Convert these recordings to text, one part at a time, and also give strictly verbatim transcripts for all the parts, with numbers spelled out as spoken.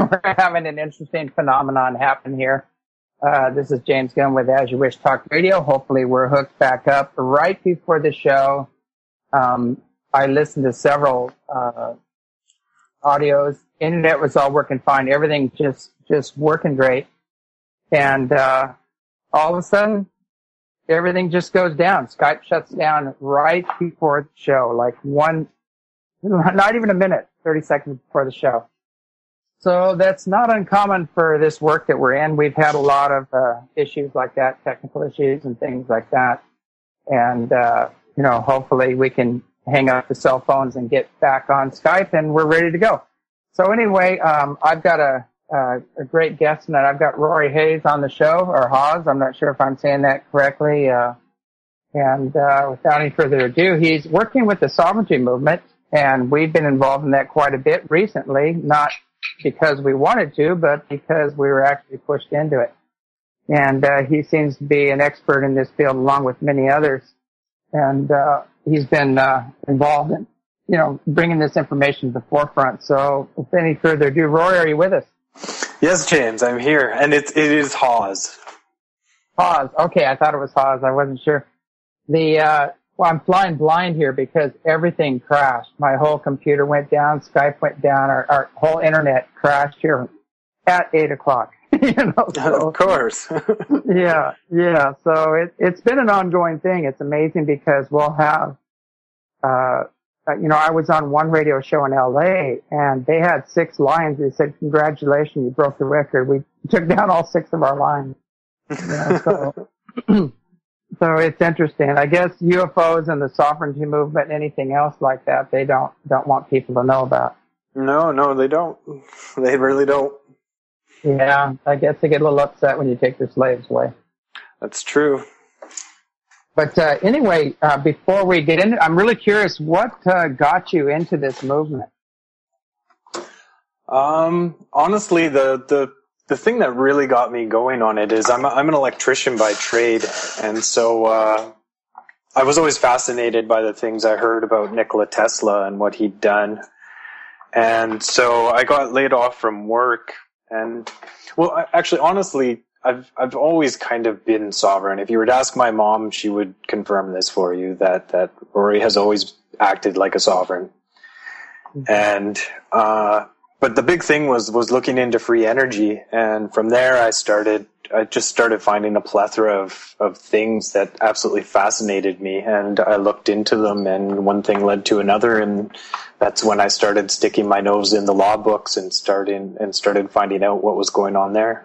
we're having an interesting phenomenon happen here. Uh, this is James Gunn with As You Wish Talk Radio. Hopefully we're hooked back up. Right before the show, um, I listened to several uh, audios. Internet was all working fine. Everything just, just working great. And uh, all of a sudden, everything just goes down. Skype shuts down right before the show, like one, not even a minute, thirty seconds before the show. So that's not uncommon for this work that we're in. We've had a lot of uh, issues like that, technical issues and things like that. And, uh, you know, hopefully we can hang up the cell phones and get back on Skype and we're ready to go. So anyway, um, I've got a, uh, a great guest tonight. I've got Rory Hayes on the show, or Hawes. I'm not sure if I'm saying that correctly. Uh, and uh, without any further ado, he's working with the sovereignty movement, and we've been involved in that quite a bit recently, not because we wanted to, but because we were actually pushed into it. And uh, he seems to be an expert in this field along with many others. And uh, he's been uh, involved in, you know, bringing this information to the forefront. So without any further ado, Rory, are you with us? Yes, James, I'm here. And it, it is Hawes. Hawes. Okay, I thought it was Hawes. I wasn't sure. The uh, well, I'm flying blind here because everything crashed. My whole computer went down. Skype went down. Our, our whole internet crashed here at eight o'clock. you know, so, of course. yeah, yeah. So it, it's been an ongoing thing. It's amazing because we'll have, uh, you know, I was on one radio show in L A and they had six lines. They said, "Congratulations, you broke the record." We took down all six of our lines. Yeah, so, so it's interesting. I guess U F Os and the sovereignty movement, anything else like that, they don't don't want people to know about. No, no, they don't. They really don't. Yeah, I guess they get a little upset when you take their slaves away. That's true. But uh, anyway, uh, before we get into, I'm really curious, what uh, got you into this movement? Um, honestly, the the the thing that really got me going on it is I'm a, I'm an electrician by trade, and so uh, I was always fascinated by the things I heard about Nikola Tesla and what he'd done, and so I got laid off from work. And, well, actually, honestly, I've, I've always kind of been sovereign. If you were to ask my mom, she would confirm this for you, that, that Rory has always acted like a sovereign. Mm-hmm. And, uh, but the big thing was, was looking into free energy. And from there, I started, I just started finding a plethora of, of things that absolutely fascinated me. And I looked into them, and one thing led to another. And that's when I started sticking my nose in the law books and starting and started finding out what was going on there.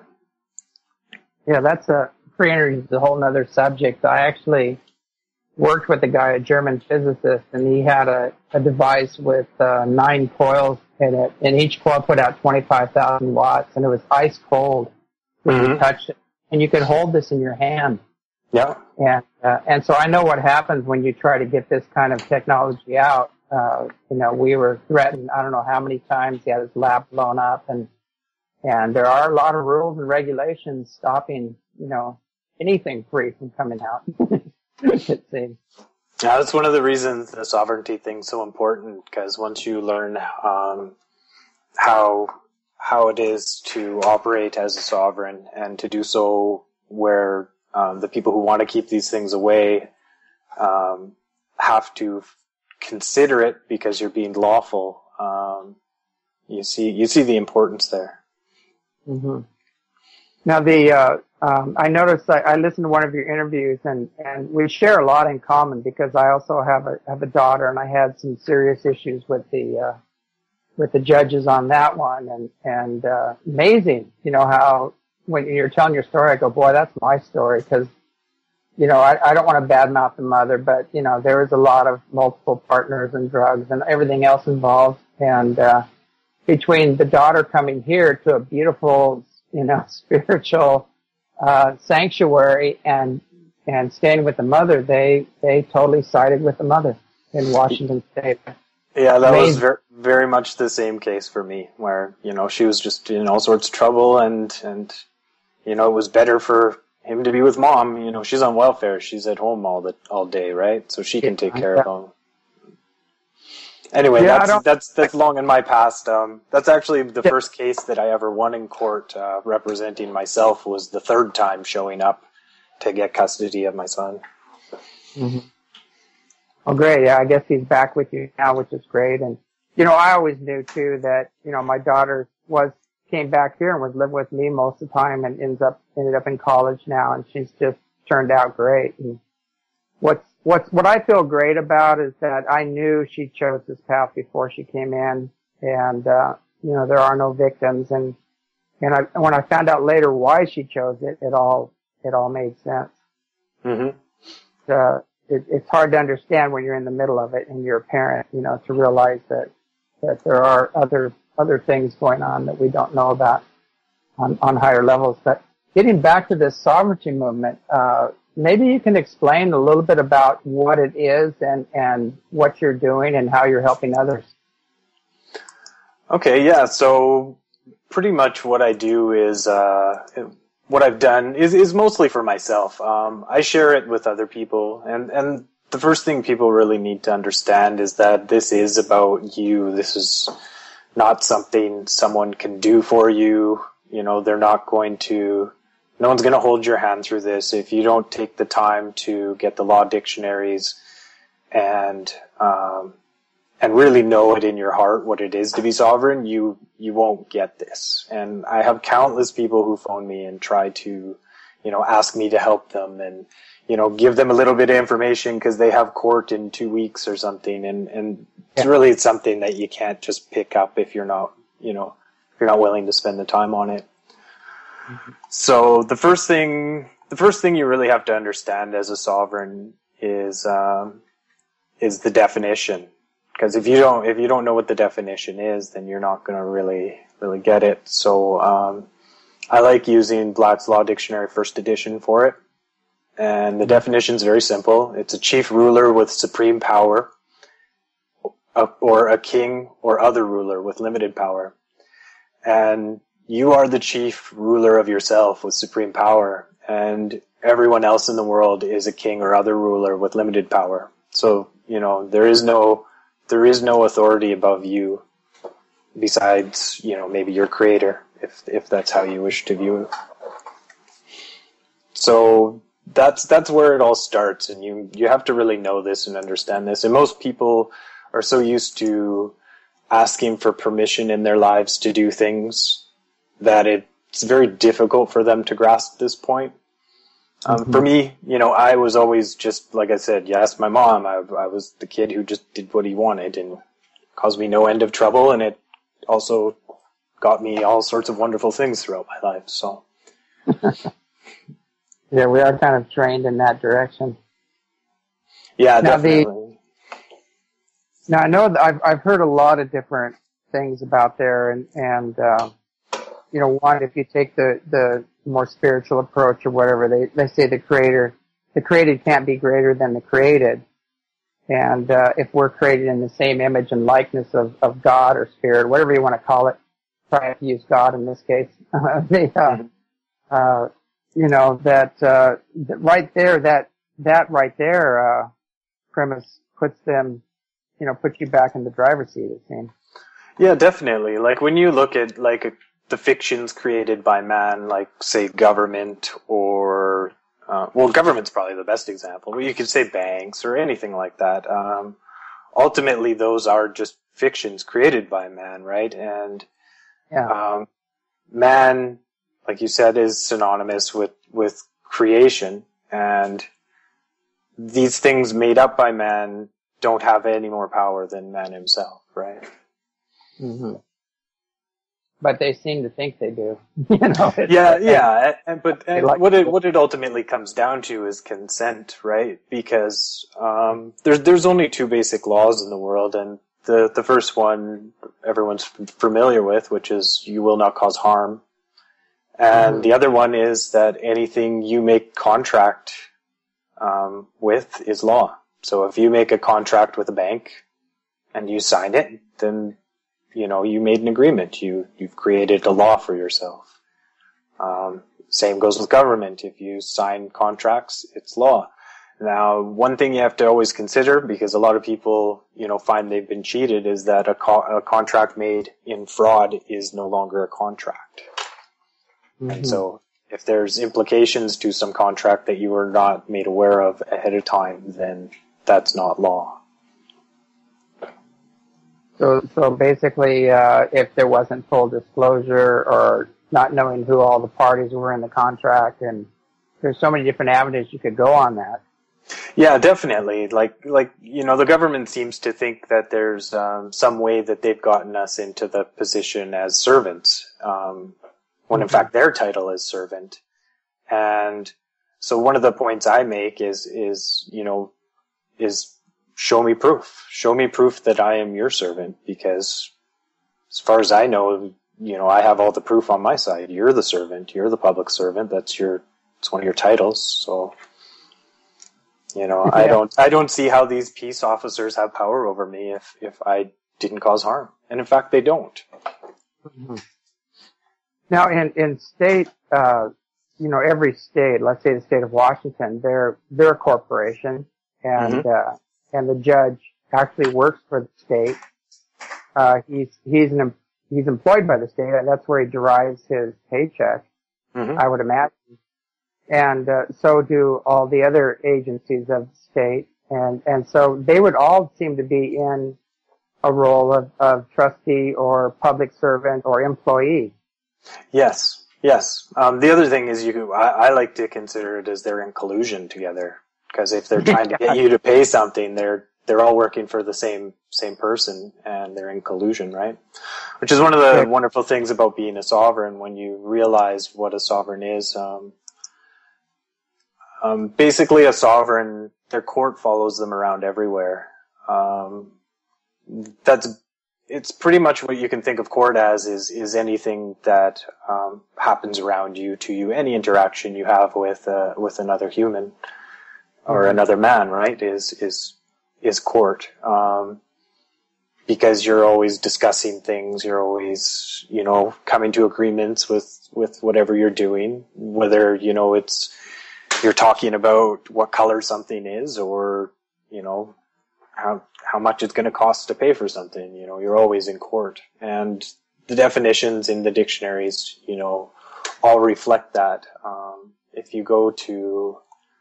Yeah, that's a free energy is a whole other subject. I actually worked with a guy, a German physicist, and he had a, a device with uh, nine coils in it, and each coil put out twenty-five thousand watts, and it was ice cold when mm-hmm. you touched it, and you could hold this in your hand. Yeah, and uh, and so I know what happens when you try to get this kind of technology out. Uh, you know, we were threatened, I don't know how many times. He had his lab blown up, and and there are a lot of rules and regulations stopping, you know, anything free from coming out. It seems. Yeah, that's one of the reasons the sovereignty thing's so important, because once you learn um, how how it is to operate as a sovereign, and to do so where um, the people who want to keep these things away um, have to consider it because you're being lawful. Um, you see, you see the importance there. Mm-hmm. Now, the uh, um, I noticed I, I listened to one of your interviews, and, and we share a lot in common because I also have a have a daughter, and I had some serious issues with the uh, with the judges on that one, and and uh, amazing, you know, how when you're telling your story, I go, boy, that's my story, because you know, I, I don't want to badmouth the mother, but, you know, there was a lot of multiple partners and drugs and everything else involved. And uh, between the daughter coming here to a beautiful, you know, spiritual uh, sanctuary and and staying with the mother, they, they totally sided with the mother in Washington State. Yeah, that Amazing. was very, very much the same case for me, where, you know, she was just in all sorts of trouble, and, and you know, it was better for him to be with mom. You know, she's on welfare. She's at home all the all day, right? So she can take care of him. Anyway, Yeah, I that's don't- that's that's long in my past. Um, that's actually the first case that I ever won in court, uh, representing myself. Was the third time showing up to get custody of my son. Mm-hmm. Oh, great. Yeah, I guess he's back with you now, which is great. And, you know, I always knew, too, that, you know, my daughter was came back here and was living with me most of the time and ends up ended up in college now, and she's just turned out great. And what's what's what I feel great about is that I knew she chose this path before she came in, and uh, you know, there are no victims. And and I when I found out later why she chose it, it all it all made sense. Mm-hmm. Uh, it, it's hard to understand when you're in the middle of it and you're a parent, you know, to realize that that there are other other things going on that we don't know about on, on higher levels. But getting back to this sovereignty movement, uh, maybe you can explain a little bit about what it is and, and what you're doing and how you're helping others. Okay, yeah. So pretty much what I do is, uh, what I've done is, is mostly for myself. Um, I share it with other people, and, and the first thing people really need to understand is that this is about you. This is not something someone can do for you. You know, they're not going to, no one's going to hold your hand through this. If you don't take the time to get the law dictionaries and, um, and really know it in your heart what it is to be sovereign, you, you won't get this. And I have countless people who phone me and try to, you know, ask me to help them and, you know, give them a little bit of information because they have court in two weeks or something. And, and it's really it's something that you can't just pick up if you're not, you know, if you're not willing to spend the time on it. Mm-hmm. So the first thing, the first thing you really have to understand as a sovereign is, um, is the definition. Because if you don't, if you don't know what the definition is, then you're not going to really, really get it. So, um, I like using Black's Law Dictionary First Edition for it. And the definition is very simple. It's a chief ruler with supreme power, or a king or other ruler with limited power. And you are the chief ruler of yourself with supreme power, and everyone else in the world is a king or other ruler with limited power. So, you know, there is no, there is no authority above you besides, you know, maybe your creator, if, if that's how you wish to view it. So, That's that's where it all starts, and you you have to really know this and understand this. And most people are so used to asking for permission in their lives to do things that it's very difficult for them to grasp this point. Um, mm-hmm. For me, you know, I was always just, like I said, you asked my mom, I, I was the kid who just did what he wanted and caused me no end of trouble, and it also got me all sorts of wonderful things throughout my life, so... Yeah, we are kind of trained in that direction. Yeah, now definitely. The, now I know that I've I've heard a lot of different things about there, and and uh, you know, one, if you take the the more spiritual approach or whatever, they they say the creator, the created can't be greater than the created, and uh, if we're created in the same image and likeness of of God or spirit, whatever you want to call it, try to use God in this case. they, uh, mm-hmm. uh, You know, that, uh, that right there, that, that right there, uh, premise puts them, you know, puts you back in the driver's seat, it seems. Yeah, definitely. Like when you look at, like, a, the fictions created by man, like, say, government or, uh, well, government's probably the best example. You could say banks or anything like that. Um, ultimately, those are just fictions created by man, right? And, yeah. um, man, like you said, is synonymous with, with creation, and these things made up by man don't have any more power than man himself, right? Mm-hmm. But they seem to think they do. you know. Yeah, yeah, and, but and like what it what it ultimately comes down to is consent, right? Because um, there's there's only two basic laws in the world, and the the first one everyone's familiar with, which is you will not cause harm. And mm-hmm. the other one is that anything you make contract um, with is law. So if you make a contract with a bank and you sign it, then, you know, you made an agreement. You, you've created a law for yourself. Um, same goes with government. If you sign contracts, it's law. Now, one thing you have to always consider, because a lot of people, you know, find they've been cheated, is that a, co- a contract made in fraud is no longer a contract. Mm-hmm. And so, if there's implications to some contract that you were not made aware of ahead of time, then that's not law. So, so basically, uh, if there wasn't full disclosure or not knowing who all the parties were in the contract, and there's so many different avenues you could go on that. Yeah, definitely. Like, like, you know, the government seems to think that there's, um, some way that they've gotten us into the position as servants, um, when in fact their title is servant. And so one of the points I make is, is, you know, is show me proof. Show me proof that I am your servant, because as far as I know, you know, I have all the proof on my side. You're the servant. You're the public servant. That's your, it's one of your titles. So, you know, yeah. I don't, I don't see how these peace officers have power over me if, if I didn't cause harm. And in fact, they don't. Mm-hmm. Now, in, in state, uh, you know, every state, let's say the state of Washington, they're, they're a corporation, and, mm-hmm. uh, and the judge actually works for the state. Uh, he's, he's an, he's employed by the state, and that's where he derives his paycheck, mm-hmm. I would imagine. And, uh, so do all the other agencies of the state. And, and so they would all seem to be in a role of, of trustee or public servant or employee. Yes, yes. Um, the other thing is you, I, I like to consider it as they're in collusion together. Because if they're trying to get you to pay something, they're, they're all working for the same, same person, and they're in collusion, right? Which is one of the wonderful things about being a sovereign, when you realize what a sovereign is. Um, um, basically a sovereign, their court follows them around everywhere. Um, that's, it's pretty much what you can think of court as is, is anything that, um, happens around you, to you, any interaction you have with, uh, with another human or another man, right, is, is, is court. Um, because you're always discussing things, you're always, you know, coming to agreements with, with whatever you're doing, whether, you know, it's, you're talking about what color something is, or, you know, how, how much it's going to cost to pay for something, you know, you're always in court. And the definitions in the dictionaries, you know, all reflect that. Um, if you go to,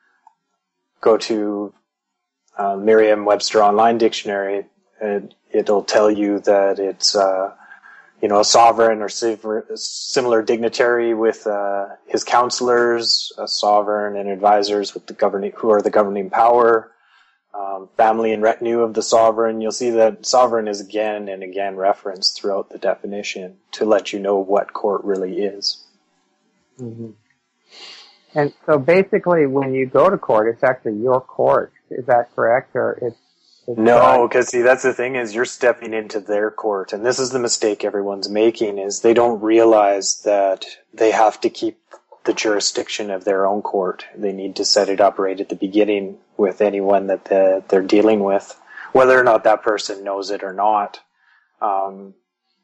go to, uh, Merriam-Webster Online Dictionary, it, it'll tell you that it's, uh, you know, a sovereign or similar dignitary with, uh, his counselors, a sovereign and advisors with the governing, who are the governing power, um, family and retinue of the sovereign. You'll see that sovereign is again and again referenced throughout the definition to let you know what court really is. Mm-hmm. And so basically when you go to court, it's actually your court. Is that correct? Or it's, it's No, because see, that's the thing, is you're stepping into their court. And this is the mistake everyone's making, is they don't realize that they have to keep the jurisdiction of their own court. They need to set it up right at the beginning with anyone that the, they're dealing with, whether or not that person knows it or not. Um,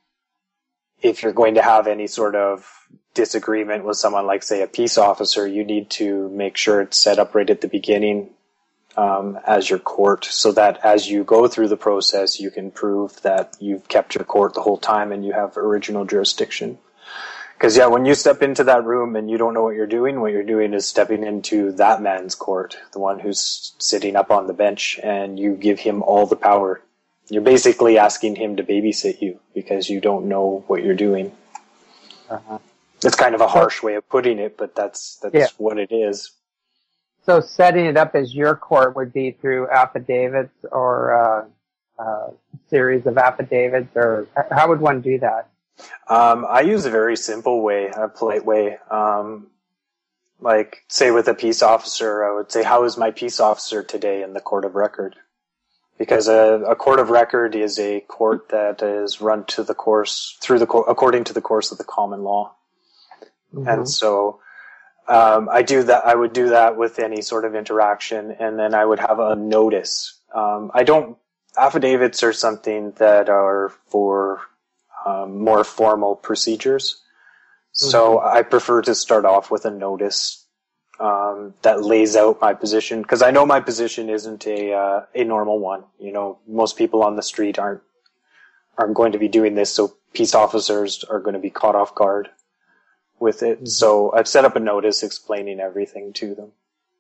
if you're going to have any sort of disagreement with someone like, say, a peace officer, you need to make sure it's set up right at the beginning, um, as your court, so that as you go through the process, you can prove that you've kept your court the whole time and you have original jurisdiction. Because, yeah, when you step into that room and you don't know what you're doing, what you're doing is stepping into that man's court, the one who's sitting up on the bench, and you give him all the power. You're basically asking him to babysit you because you don't know what you're doing. Uh-huh. It's kind of a harsh way of putting it, but that's that's yeah. what it is. So setting it up as your court would be through affidavits or uh, uh, series of affidavits, or how would one do that? Um, I use a very simple way, a polite way. Um, like, say with a peace officer, I would say, how is my peace officer today in the court of record? Because a, a court of record is a court that is run to the course, through the, according to the course of the common law. Mm-hmm. And so, um, I do that, I would do that with any sort of interaction, and then I would have a notice. Um, I don't, affidavits are something that are for, Um, more formal procedures. Mm-hmm. So I prefer to start off with a notice um, that lays out my position, because I know my position isn't a uh, a normal one. You know, most people on the street aren't aren't going to be doing this, so peace officers are going to be caught off guard with it. Mm-hmm. So I've set up a notice explaining everything to them.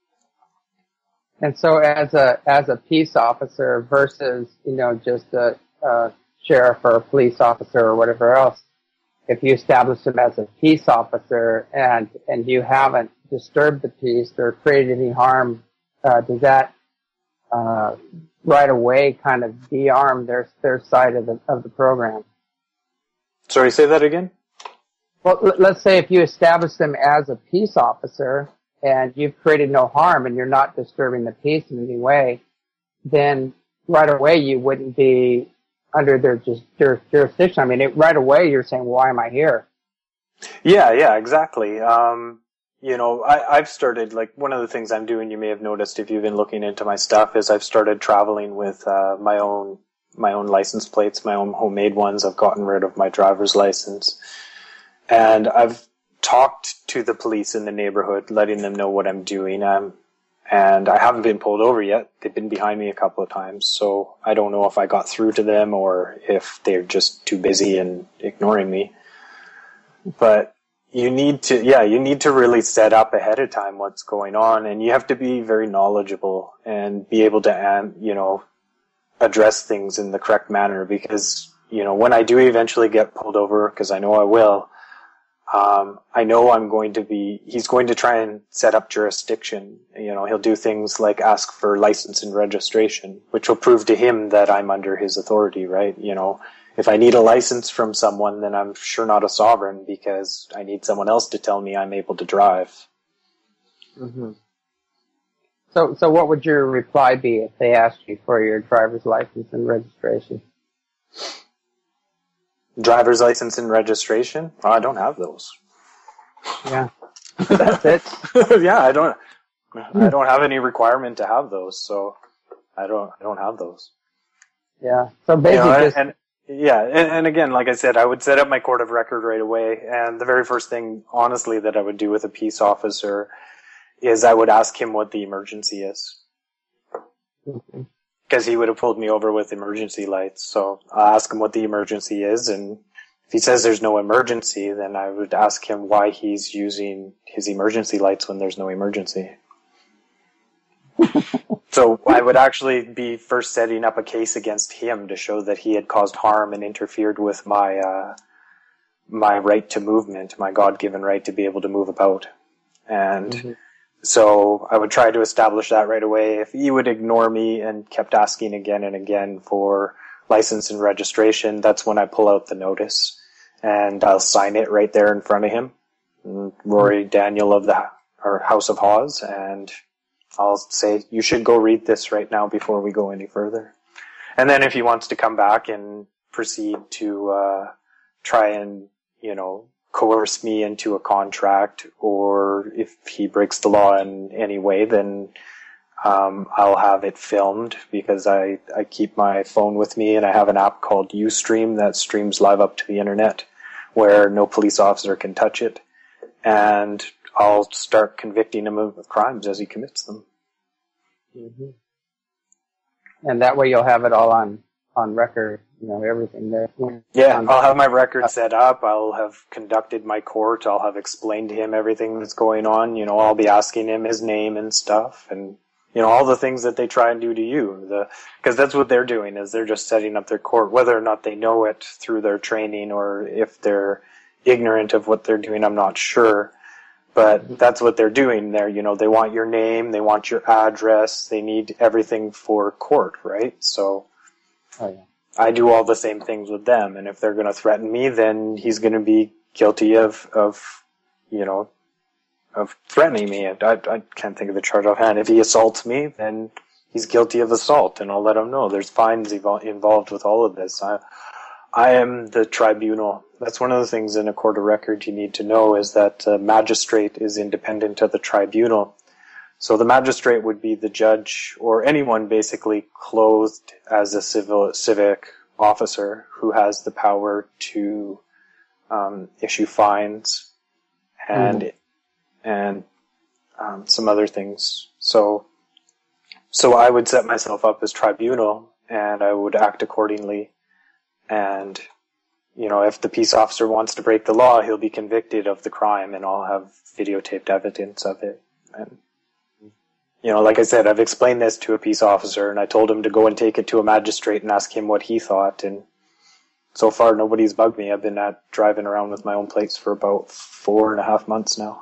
And so as a as a peace officer versus, you know, just a, a sheriff or a police officer or whatever else, if you establish them as a peace officer and and you haven't disturbed the peace or created any harm, uh, does that uh, right away kind of de-arm their their side of the of the program? Sorry, say that again? Well, l- let's say if you establish them as a peace officer and you've created no harm and you're not disturbing the peace in any way, then right away you wouldn't be under their just jur- jurisdiction. I mean, it, right away you're saying, well, why am I here? Yeah, yeah, exactly. Um, you know, I, I've started, like, one of the things I'm doing, you may have noticed if you've been looking into my stuff, is I've started traveling with uh, my own my own license plates, my own homemade ones. I've gotten rid of my driver's license. And I've talked to the police in the neighborhood, letting them know what I'm doing. Um, and I haven't been pulled over yet. They've been behind me a couple of times, so I don't know if I got through to them or if they're just too busy and ignoring me. But you need to, yeah, you need to really set up ahead of time what's going on, and you have to be very knowledgeable and be able to, um, you know, address things in the correct manner, because, you know, when I do eventually get pulled over, because I know I will, Um, I know I'm going to be, he's going to try and set up jurisdiction. You know, he'll do things like ask for license and registration, which will prove to him that I'm under his authority, right? You know, if I need a license from someone, then I'm sure not a sovereign, because I need someone else to tell me I'm able to drive. Mm-hmm. So, so what would your reply be if they asked you for your driver's license and registration? Driver's license and registration? Oh, I don't have those. Yeah, that's it. Yeah, I don't. I don't have any requirement to have those, so I don't. I don't have those. Yeah. So basically, you know, just and, and yeah, and, and again, like I said, I would set up my court of record right away, and the very first thing, honestly, that I would do with a peace officer is I would ask him what the emergency is. Mm-hmm. Because he would have pulled me over with emergency lights. So I'll ask him what the emergency is, and if he says there's no emergency, then I would ask him why he's using his emergency lights when there's no emergency. So I would actually be first setting up a case against him to show that he had caused harm and interfered with my uh, my right to movement, my God-given right to be able to move about. And mm-hmm. So I would try to establish that right away. If he would ignore me and kept asking again and again for license and registration, that's when I pull out the notice and I'll sign it right there in front of him, Rory Daniel of the or House of Hawes, and I'll say, you should go read this right now before we go any further. And then if he wants to come back and proceed to uh try and, you know, coerce me into a contract, or if he breaks the law in any way, then um, I'll have it filmed, because I, I keep my phone with me, and I have an app called Ustream that streams live up to the internet where no police officer can touch it, and I'll start convicting him of crimes as he commits them. Mm-hmm. And that way you'll have it all on, on record. You know, everything there. Yeah, I'll have my record set up. I'll have conducted my court. I'll have explained to him everything that's going on. You know, I'll be asking him his name and stuff, and, you know, all the things that they try and do to you. The, because that's what they're doing, is they're just setting up their court. Whether or not they know it through their training, or if they're ignorant of what they're doing, I'm not sure. But that's what they're doing there. You know, they want your name, they want your address, they need everything for court, right? So, oh, yeah. I do all the same things with them, and if they're going to threaten me, then he's going to be guilty of, of, you know, of threatening me. I, I can't think of the charge offhand. If he assaults me, then he's guilty of assault, and I'll let him know. There's fines evol- involved with all of this. I, I am the tribunal. That's one of the things in a court of record you need to know, is that the magistrate is independent of the tribunal. So the magistrate would be the judge, or anyone basically clothed as a civil civic officer who has the power to um, issue fines and mm. and um, some other things. So, so I would set myself up as tribunal, and I would act accordingly. And, you know, if the peace officer wants to break the law, he'll be convicted of the crime, and I'll have videotaped evidence of it. And, you know, like I said, I've explained this to a peace officer, and I told him to go and take it to a magistrate and ask him what he thought. And so far, nobody's bugged me. I've been at driving around with my own plates for about four and a half months now.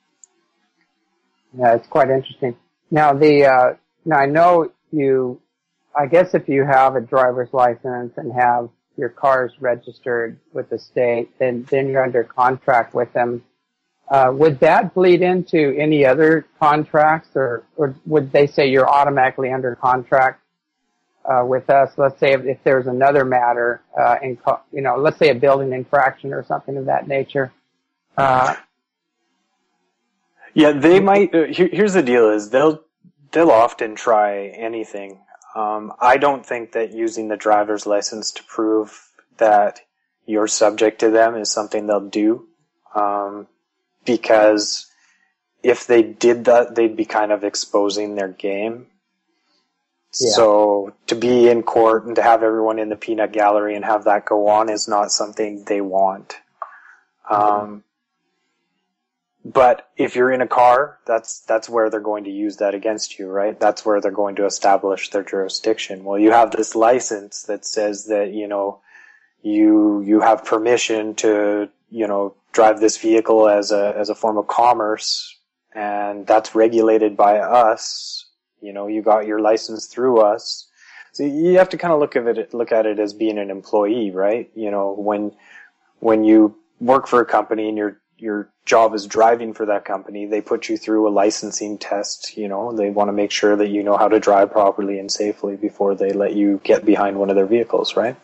Yeah, it's quite interesting. Now, the uh, now I know you. I guess if you have a driver's license and have your cars registered with the state, then then you're under contract with them. Uh, would that bleed into any other contracts, or, or would they say you're automatically under contract uh, with us? Let's say if, if there's another matter, uh, in co- you know, let's say a building infraction or something of that nature. Uh, yeah, they might. Uh, here, here's the deal: is they'll they'll often try anything. Um, I don't think that using the driver's license to prove that you're subject to them is something they'll do. Um, Because if they did that, they'd be kind of exposing their game. Yeah. So to be in court and to have everyone in the peanut gallery and have that go on is not something they want. Mm-hmm. Um, but if you're in a car, that's that's where they're going to use that against you, right? That's where they're going to establish their jurisdiction. Well, you have this license that says that, you know, you you have permission to, you know, drive this vehicle as a as a form of commerce, and that's regulated by us. You know, you got your license through us. So you have to kind of look at it look at it as being an employee, right? You know, when when you work for a company and your your job is driving for that company, they put you through a licensing test. You know, they want to make sure that you know how to drive properly and safely before they let you get behind one of their vehicles, right?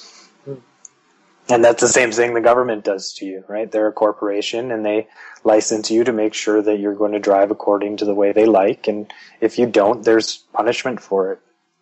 And that's the same thing the government does to you, right? They're a corporation, and they license you to make sure that you're going to drive according to the way they like. And if you don't, there's punishment for it.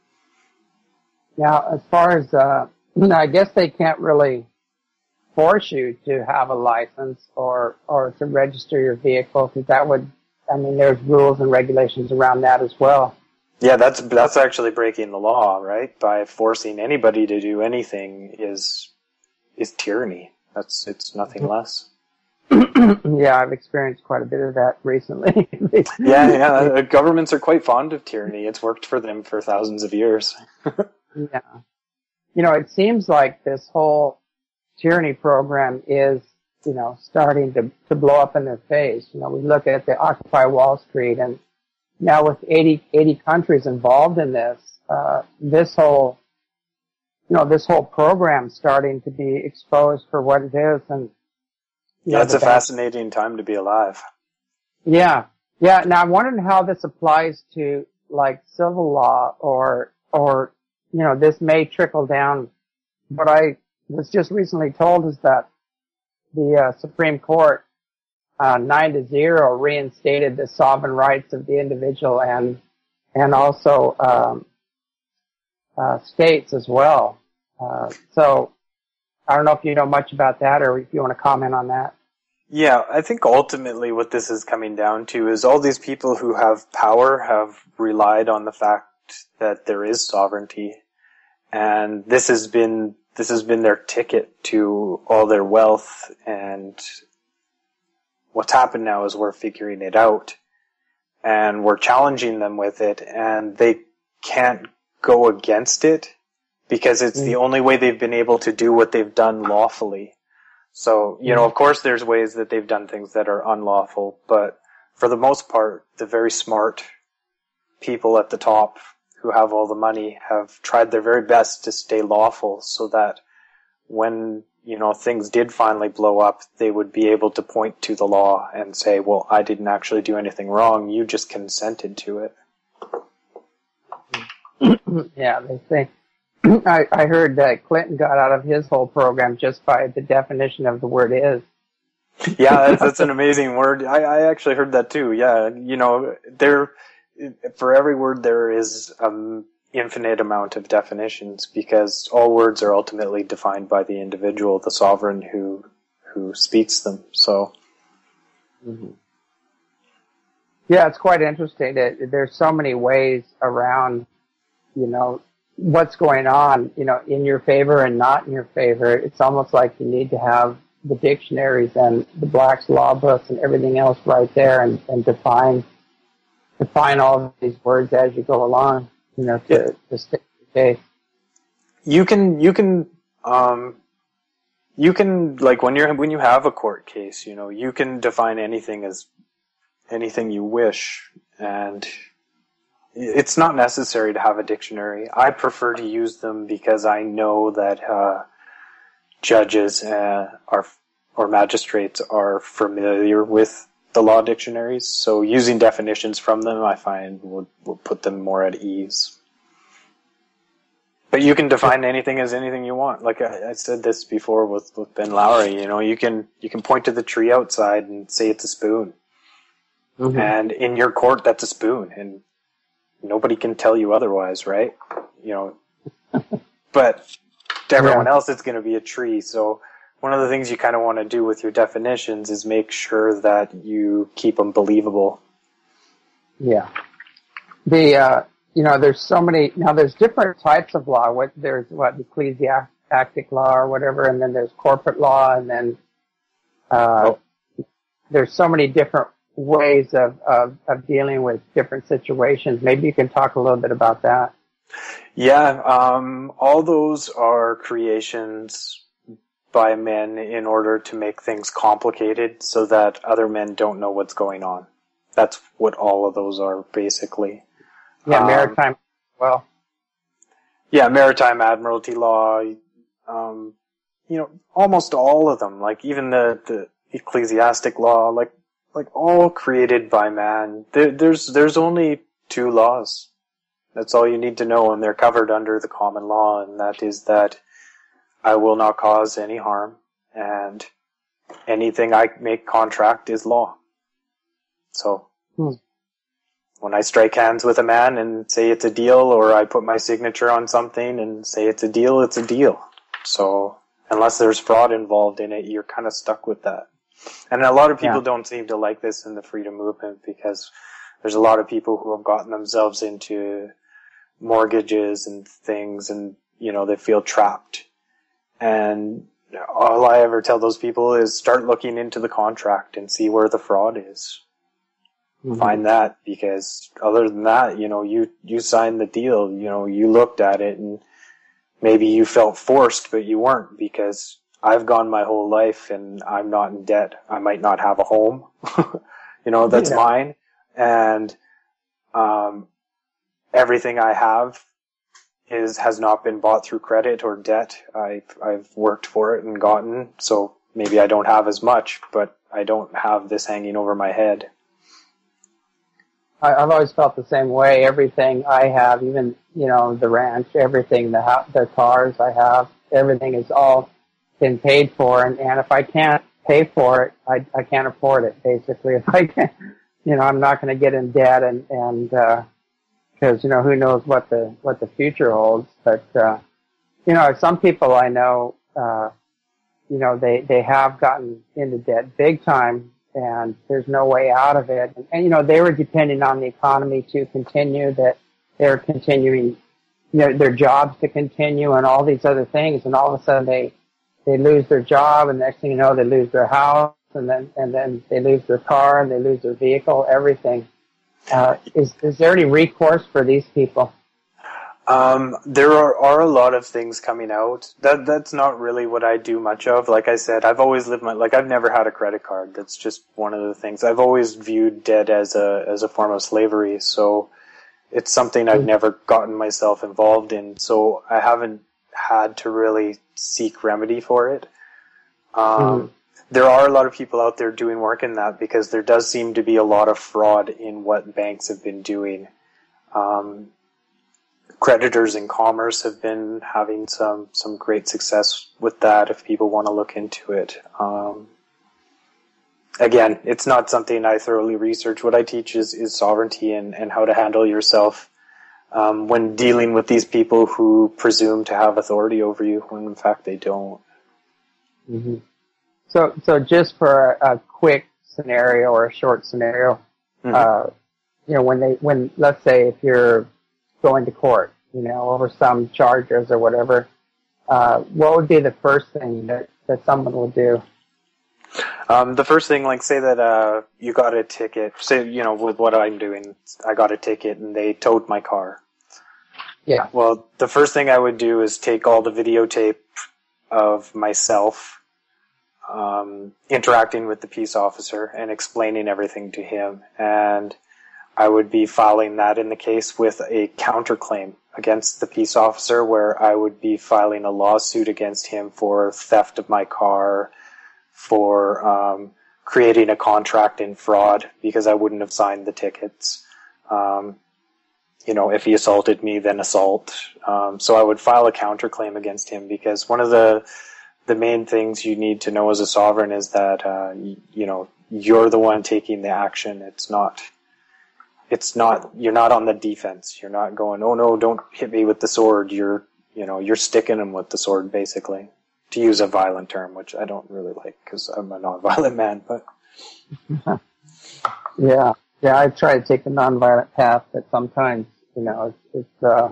Now, as far as, uh, I guess they can't really force you to have a license or, or to register your vehicle, because that would, I mean, there's rules and regulations around that as well. Yeah, that's, that's actually breaking the law, right? By forcing anybody to do anything is, is tyranny. That's, it's nothing less. Yeah, I've experienced quite a bit of that recently. yeah, yeah, governments are quite fond of tyranny. It's worked for them for thousands of years. Yeah. You know, it seems like this whole tyranny program is, you know, starting to, to blow up in their face. You know, we look at the Occupy Wall Street, and now with eighty, eighty countries involved in this, uh, this whole, you know, this whole program starting to be exposed for what it is. And yeah, it's a fascinating time to be alive. Yeah. Yeah. Now I'm wondering how this applies to like civil law, or, or, you know, this may trickle down. What I was just recently told is that the uh, Supreme Court, uh, nine to zero reinstated the sovereign rights of the individual and, and also, um, uh, states as well. Uh, so I don't know if you know much about that, or if you want to comment on that. Yeah, I think ultimately what this is coming down to is all these people who have power have relied on the fact that there is sovereignty, and this has been this has been their ticket to all their wealth. And what's happened now is we're figuring it out, and we're challenging them with it, and they can't go against it because it's mm. the only way they've been able to do what they've done lawfully. So, you know, of course there's ways that they've done things that are unlawful, but for the most part, the very smart people at the top who have all the money have tried their very best to stay lawful, so that when, you know, things did finally blow up, they would be able to point to the law and say, well, I didn't actually do anything wrong, you just consented to it. Yeah, they think. I, I heard that Clinton got out of his whole program just by the definition of the word is. Yeah, that's, that's an amazing word. I, I actually heard that too. Yeah, you know, there, for every word there is an infinite amount of definitions, because all words are ultimately defined by the individual, the sovereign who who speaks them. So. Mm-hmm. Yeah, it's quite interesting. That there's so many ways around, you know, what's going on, you know, in your favor and not in your favor. It's almost like you need to have the dictionaries and the Black's Law books and everything else right there, and, and define define all of these words as you go along, you know, to, Yeah. to state the case. You can, you can, um, you can, like, when you're, when you have a court case, you know, you can define anything as anything you wish, and it's not necessary to have a dictionary. I prefer to use them because I know that, uh, judges, uh, are, or magistrates are familiar with the law dictionaries, so using definitions from them, I find, would, would put them more at ease. But you can define anything as anything you want. Like I, I said this before with, with Ben Lowry, you know, you can, you can point to the tree outside and say it's a spoon. Mm-hmm. And in your court, that's a spoon, and nobody can tell you otherwise, right? You know, but to everyone yeah. else, it's going to be a tree. So one of the things you kind of want to do with your definitions is make sure that you keep them believable. Yeah. The, uh, you know, there's so many, now there's different types of law. What, there's what, ecclesiastic law or whatever, and then there's corporate law, and then, uh, oh. there's so many different ways of, of, of dealing with different situations. Maybe you can talk a little bit about that. Yeah, um, all those are creations by men in order to make things complicated so that other men don't know what's going on. That's what all of those are, basically. Yeah, maritime, um, well. Yeah, maritime admiralty law, um, you know, almost all of them, like even the, the ecclesiastic law, like, like all created by man. There, there's, there's only two laws. That's all you need to know, and they're covered under the common law, and that is that I will not cause any harm, and anything I make contract is law. So, hmm. when I strike hands with a man and say it's a deal, or I put my signature on something and say it's a deal, it's a deal. So, unless there's fraud involved in it, you're kind of stuck with that. And a lot of people yeah. don't seem to like this in the freedom movement, because there's a lot of people who have gotten themselves into mortgages and things, and, you know, they feel trapped. And all I ever tell those people is start looking into the contract and see where the fraud is. Mm-hmm. Find that, because other than that, you know, you, you signed the deal, you know, you looked at it, and maybe you felt forced, but you weren't, because I've gone my whole life and I'm not in debt. I might not have a home, you know, that's yeah. mine. And, um, everything I have is, has not been bought through credit or debt. I've, I've worked for it and gotten, so maybe I don't have as much, but I don't have this hanging over my head. I, I've always felt the same way. Everything I have, even, you know, the ranch, everything, the house, the cars I have, everything is all been paid for, and, and if I can't pay for it, I, I can't afford it, basically. If I can't, you know, I'm not going to get in debt, and, and, uh, because, you know, who knows what the, what the future holds. But, uh, you know, some people I know, uh, you know, they, they have gotten into debt big time, and there's no way out of it. And, and, you know, they were depending on the economy to continue, that they're continuing, you know, their jobs to continue and all these other things. And all of a sudden they, they lose their job, and next thing you know, they lose their house, and then, and then they lose their car, and they lose their vehicle, everything. Uh, is, is there any recourse for these people? Um, there are, are a lot of things coming out. That, that's not really what I do much of. Like I said, I've always lived my, like I've never had a credit card. That's just one of the things. I've always viewed debt as a, as a form of slavery. So it's something I've never gotten myself involved in. So I haven't had to really seek remedy for it. Um, mm-hmm. There are a lot of people out there doing work in that, because there does seem to be a lot of fraud in what banks have been doing. Um, creditors in commerce have been having some, some great success with that, if people want to look into it. Um, again, it's not something I thoroughly research. What I teach is, is sovereignty and, and how to handle yourself um, when dealing with these people who presume to have authority over you, when in fact they don't. Mm-hmm. So, so just for a, a quick scenario or a short scenario, Mm-hmm. uh, you know, when they, when, let's say if you're going to court, you know, over some charges or whatever, uh, what would be the first thing that, that someone would do? Um, the first thing, like, say that, uh, you got a ticket, say, you know, with what I'm doing, I got a ticket and they towed my car. Yeah. Well, the first thing I would do is take all the videotape of myself, um, interacting with the peace officer and explaining everything to him. And I would be filing that in the case with a counterclaim against the peace officer, where I would be filing a lawsuit against him for theft of my car, for um, creating a contract in fraud because I wouldn't have signed the tickets. Um, you know, if he assaulted me, then assault. Um, so I would file a counterclaim against him, because one of the the main things you need to know as a sovereign is that uh, you, you know, you're the one taking the action. It's not. It's not. You're not on the defense. You're not going, oh no, don't hit me with the sword. You're, you know, you're sticking him with the sword, basically. To use a violent term, which I don't really like because I'm a non-violent man, but yeah, yeah, I try to take the non-violent path, but sometimes, you know, it's, it's uh,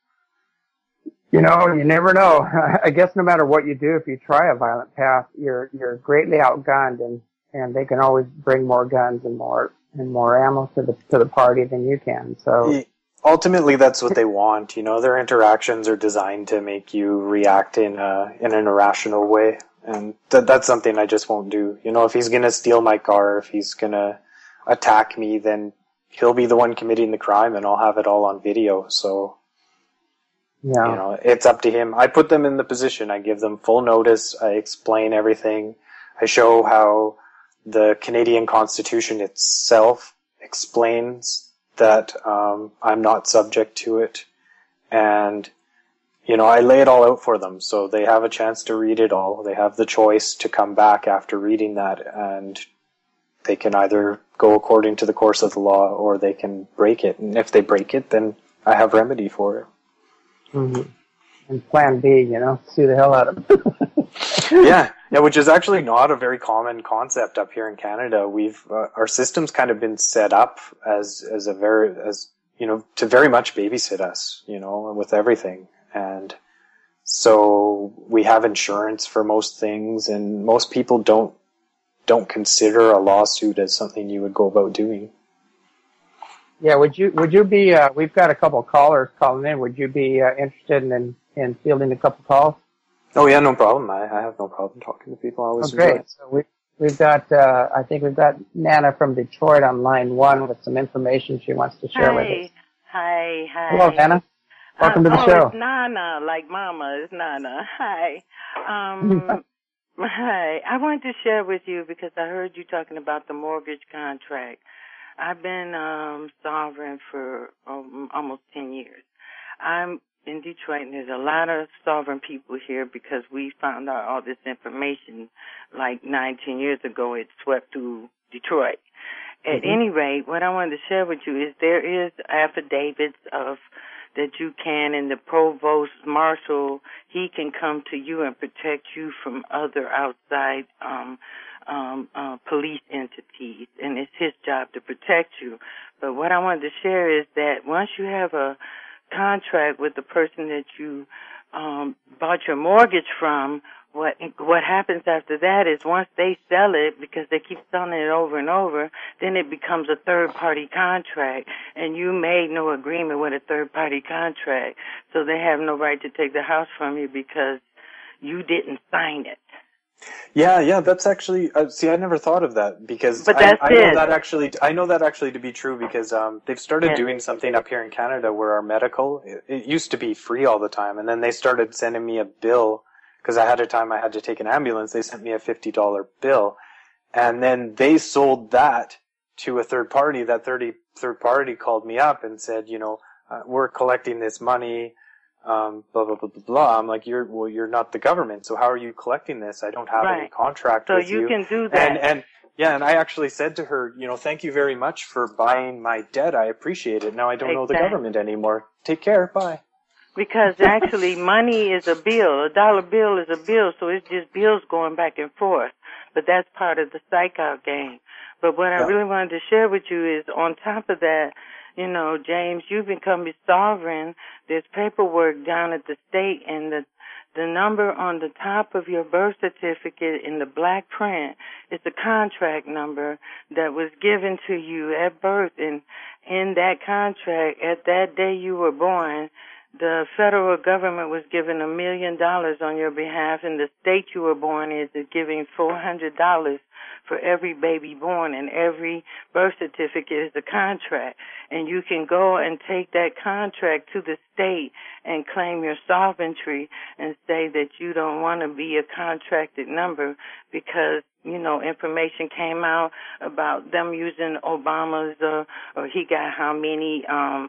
you know, you never know. I guess no matter what you do, if you try a violent path, you're you're greatly outgunned, and and they can always bring more guns and more and more ammo to the to the party than you can. So. Ultimately, that's what they want. You know, their interactions are designed to make you react in a, in an irrational way. And th- that's something I just won't do. You know, if he's gonna steal my car, if he's gonna attack me, then he'll be the one committing the crime and I'll have it all on video. So, yeah. you know, it's up to him. I put them in the position. I give them full notice. I explain everything. I show how the Canadian Constitution itself explains that um, I'm not subject to it, and you know, I lay it all out for them, so they have a chance to read it all. They have the choice to come back after reading that, and they can either go according to the course of the law, or they can break it. And if they break it, then I have remedy for it. Mm-hmm. And Plan B, you know, sue the hell out of them. yeah, yeah, which is actually not a very common concept up here in Canada. We've uh, our system's kind of been set up as as a very as you know to very much babysit us, you know, with everything, and so we have insurance for most things, and most people don't don't consider a lawsuit as something you would go about doing. Yeah, would you would you be? Uh, we've got a couple of callers calling in. Would you be uh, interested in in fielding a couple calls? Oh yeah, no problem. I, I have no problem talking to people. I always oh, great. enjoy it. So we we've got uh, I think we've got Nana from Detroit on line one with some information she wants to share hi. with us. Hi, hi. Hello, Nana. Welcome uh, to the oh, show. It's Nana, like Mama. It's Nana. Hi. Um, hi. I wanted to share with you because I heard you talking about the mortgage contract. I've been um, sovereign for um, almost ten years. I'm in Detroit, and there's a lot of sovereign people here because we found out all this information like nine, ten years ago. It swept through Detroit. At mm-hmm. any rate, what I wanted to share with you is there is affidavits of that you can, and the provost marshal, he can come to you and protect you from other outside um, um, uh, police entities, and it's his job to protect you. But what I wanted to share is that once you have a contract with the person that you um, bought your mortgage from, what what happens after that is once they sell it, because they keep selling it over and over, then it becomes a third-party contract, and you made no agreement with a third-party contract, so they have no right to take the house from you because you didn't sign it. Yeah, yeah, that's actually, uh, see, I never thought of that because but I, that's I know it. that actually, I know that actually to be true because, um, they've started yes. doing something up here in Canada where our medical, it, it used to be free all the time, and then they started sending me a bill because I had a time I had to take an ambulance. They sent me a fifty dollar bill, and then they sold that to a third party. That third third party called me up and said, you know, uh, we're collecting this money, um, blah, blah, blah, blah, blah. I'm like, you're, well, you're not the government, so how are you collecting this? I don't have right. any contract so with you. So you can do that. And, and, yeah, and I actually said to her, you know, thank you very much for buying my debt. I appreciate it. Now I don't exactly. know the government anymore. Take care. Bye. Because actually money is a bill. A dollar bill is a bill, so it's just bills going back and forth. but that's part of the psych out game. But what I Yeah. really wanted to share with you is, on top of that, you know, James, you've become a sovereign. There's paperwork down at the state, and the the number on the top of your birth certificate in the black print is the contract number that was given to you at birth. And in that contract, at that day you were born, the federal government was giving a million dollars on your behalf, and the state you were born in is giving four hundred dollars for every baby born, and every birth certificate is a contract. And you can go and take that contract to the state and claim your sovereignty and say that you don't want to be a contracted number because, you know, information came out about them using Obama's, uh, or he got how many, um,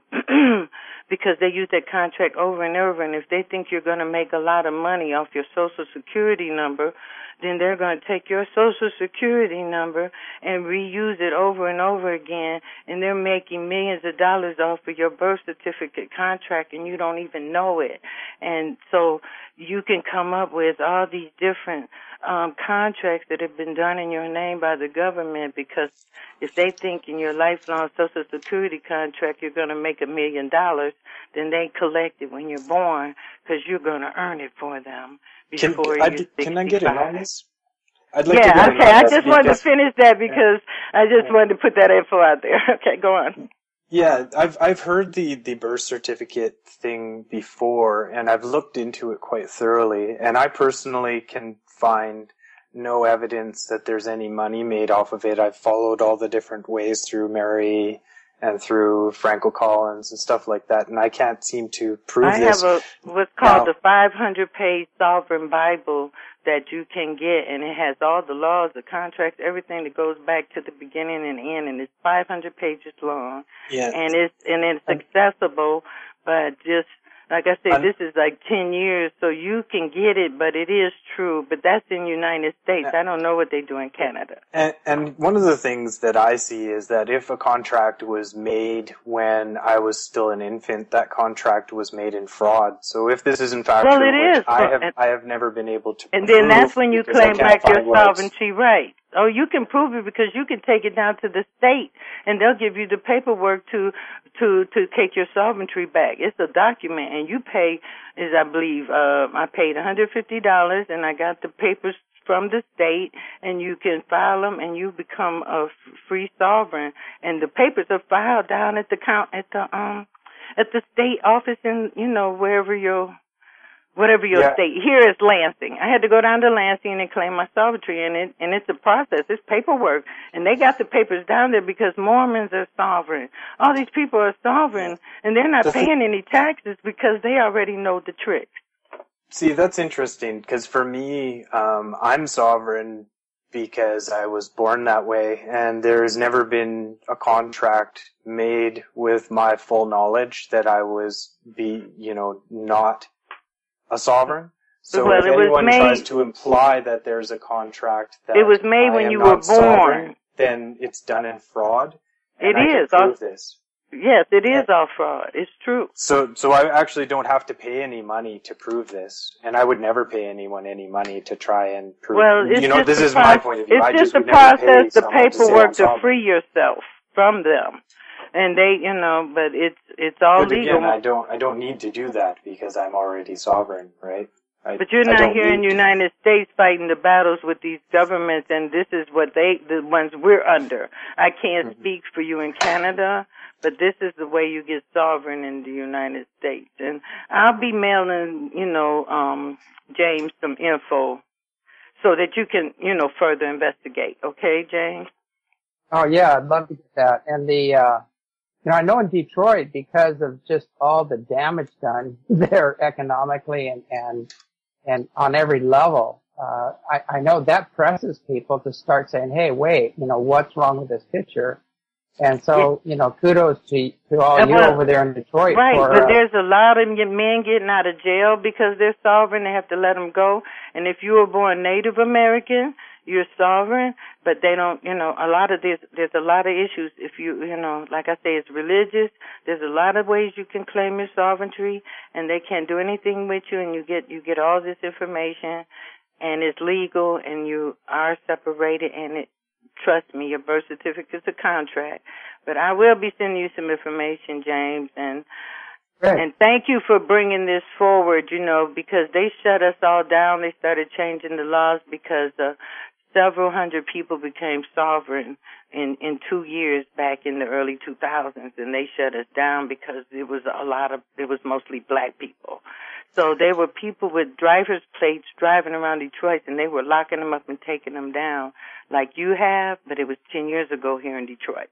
because they use that contract over and over, and if they think you're going to make a lot of money off your Social Security number, then they're going to take your Social Security number and reuse it over and over again, and they're making millions of dollars off of your birth certificate contract, and you don't even know it. And so you can come up with all these different um, contracts that have been done in your name by the government, because if they think in your lifelong Social Security contract you're going to make a million dollars, then they collect it when you're born because you're going to earn it for them. Can, Before I, you can I get in on this? I'd like yeah, to get in okay. on I this just wanted to because- finish that because I just wanted to put that info out there. Okay, go on. Yeah, I've I've heard the, the birth certificate thing before, and I've looked into it quite thoroughly, and I personally can find no evidence that there's any money made off of it. I've followed all the different ways through Mary and through Franco Collins and stuff like that, and I can't seem to prove I this. have a what's called Now- the five hundred page Sovereign Bible that you can get, and it has all the laws, the contracts, everything that goes back to the beginning and end, and it's five hundred pages long. Yeah. And it's and it's accessible, but just like I said, I'm, this is like ten years, so you can get it, but it is true. But that's in the United States. I don't know what they do in Canada. And, and one of the things that I see is that if a contract was made when I was still an infant, that contract was made in fraud. So if this is in fact well, true, it which is. I have, and, I have never been able to And prove then that's when you because I claim can't back your find words. sovereignty right. Oh, you can prove it because you can take it down to the state, and they'll give you the paperwork to to to take your sovereignty back. It's a document, and you pay, as I believe, uh, I paid one hundred fifty dollars, and I got the papers from the state, and you can file them, and you become a free sovereign. And the papers are filed down at the count at the um at the state office, in you know wherever your whatever your Yeah. state. Here is Lansing. I had to go down to Lansing and claim my sovereignty, and it and it's a process. It's paperwork, and they got the papers down there because Mormons are sovereign. All these people are sovereign, and they're not The th- paying any taxes because they already know the tricks. See, that's interesting because for me, um, I'm sovereign because I was born that way, and there's never been a contract made with my full knowledge that I was be, you know, not a sovereign. So Well, if it was anyone made- tries to imply that there's a contract that It was made I when am you not were born. sovereign, then it's done in fraud. And It I can is. I'll- prove this. Yes, it is all fraud. It's true. So, so I actually don't have to pay any money to prove this, and I would never pay anyone any money to try and prove. Well, it's you know, just this the is pro- my point of view. It's I just just the would never pay process, the someone to say I'm paperwork to sovereign. free yourself from them, and they, you know, but it's it's all But legal. again, I don't, I don't need to do that because I'm already sovereign, right? I, But you're I not don't here in the need to. United States fighting the battles with these governments, and this is what they, the ones we're under. I can't Mhm. speak for you in Canada, but this is the way you get sovereign in the United States. And I'll be mailing, you know, um, James some info so that you can, you know, further investigate. Okay, James? Oh yeah, I'd love to get that. And the, uh, you know, I know in Detroit, because of just all the damage done there economically and, and, and on every level, uh, I, I know that presses people to start saying, hey, wait, you know, what's wrong with this picture? And so, you know, kudos to, to all Yeah, you well, over there in Detroit. Right, for, but uh, there's a lot of men getting out of jail because they're sovereign. They have to let them go. And if you were born Native American, you're sovereign. But they don't, you know, a lot of this. There's a lot of issues. If you, you know, like I say, it's religious. There's a lot of ways you can claim your sovereignty, and they can't do anything with you. And you get you get all this information. and it's legal and you are separated, and it, trust me, your birth certificate's a contract. But I will be sending you some information, James, and Right. and thank you for bringing this forward, you know, because they shut us all down. They started changing the laws because uh, several hundred people became sovereign in, in two years back in the early two thousands, and they shut us down because it was a lot of, it was mostly black people. So there were people with driver's plates driving around Detroit, and they were locking them up and taking them down like you have, but it was ten years ago here in Detroit.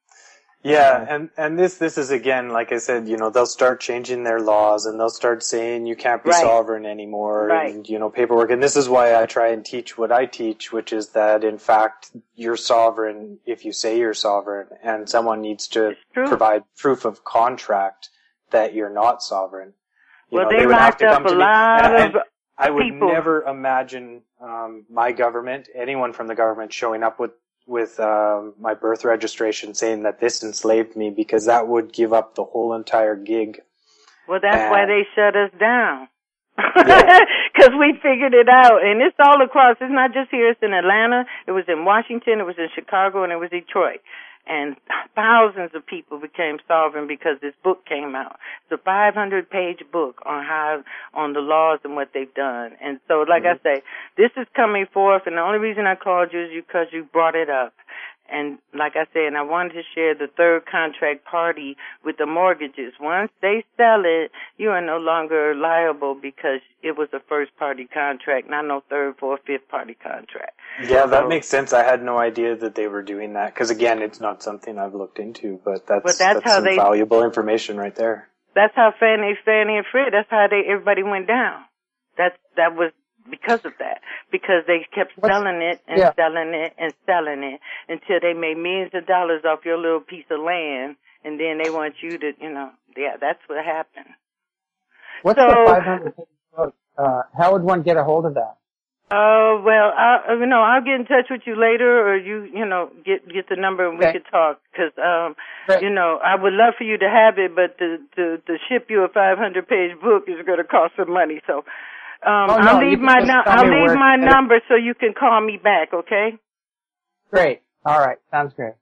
Yeah, and, and this, this is again, like I said, you know, they'll start changing their laws and they'll start saying you can't be Right. sovereign anymore Right. and, you know, paperwork. And this is why I try and teach what I teach, which is that in fact, you're sovereign if you say you're sovereign, and someone needs to provide proof of contract that you're not sovereign. You well, know, they, they would have locked to come up a to me. lot And, of and I would people. never imagine, um, my government, anyone from the government showing up with with um, my birth registration saying that this enslaved me, because that would give up the whole entire gig. Well, that's and, why they shut us down. Yeah. Because we figured it out. And it's all across. It's not just here. It's in Atlanta. It was in Washington. It was in Chicago. And it was Detroit. And thousands of people became sovereign because this book came out. It's a five hundred page book on how, on the laws and what they've done. And so, like mm-hmm. I say, this is coming forth, and the only reason I called you is because you brought it up. And like I said, and I wanted to share the third contract party with the mortgages. Once they sell it, you are no longer liable because it was a first party contract, not no third, fourth, fifth party contract. Yeah, that so, makes sense. I had no idea that they were doing that because, again, it's not something I've looked into, but that's, but that's, that's how some they, valuable information right there. That's how Fannie, Fannie and Fred, that's how they everybody went down. That's, that was because of that. Because they kept What's, selling it and yeah. selling it and selling it until they made millions of dollars off your little piece of land, and then they want you to, you know, yeah, that's what happened. What's so, the five hundred book? Uh, how would one get a hold of that? Oh, uh, well, I, you know, I'll get in touch with you later, or you, you know, get get the number and we okay. could talk. Because, um, right. you know, I would love for you to have it, but to to, to ship you a five hundred page book is going to cost some money. So, um, oh, no, I'll leave my no- I'll leave my number so you can call me back. Okay. Great. All right. Sounds great.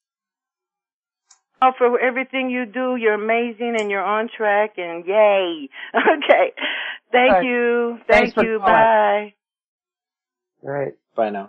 Oh, for everything you do, you're amazing and you're on track. And yay. Okay. Thank right. you. Thanks Thank you. calling. Bye. Great. Bye now.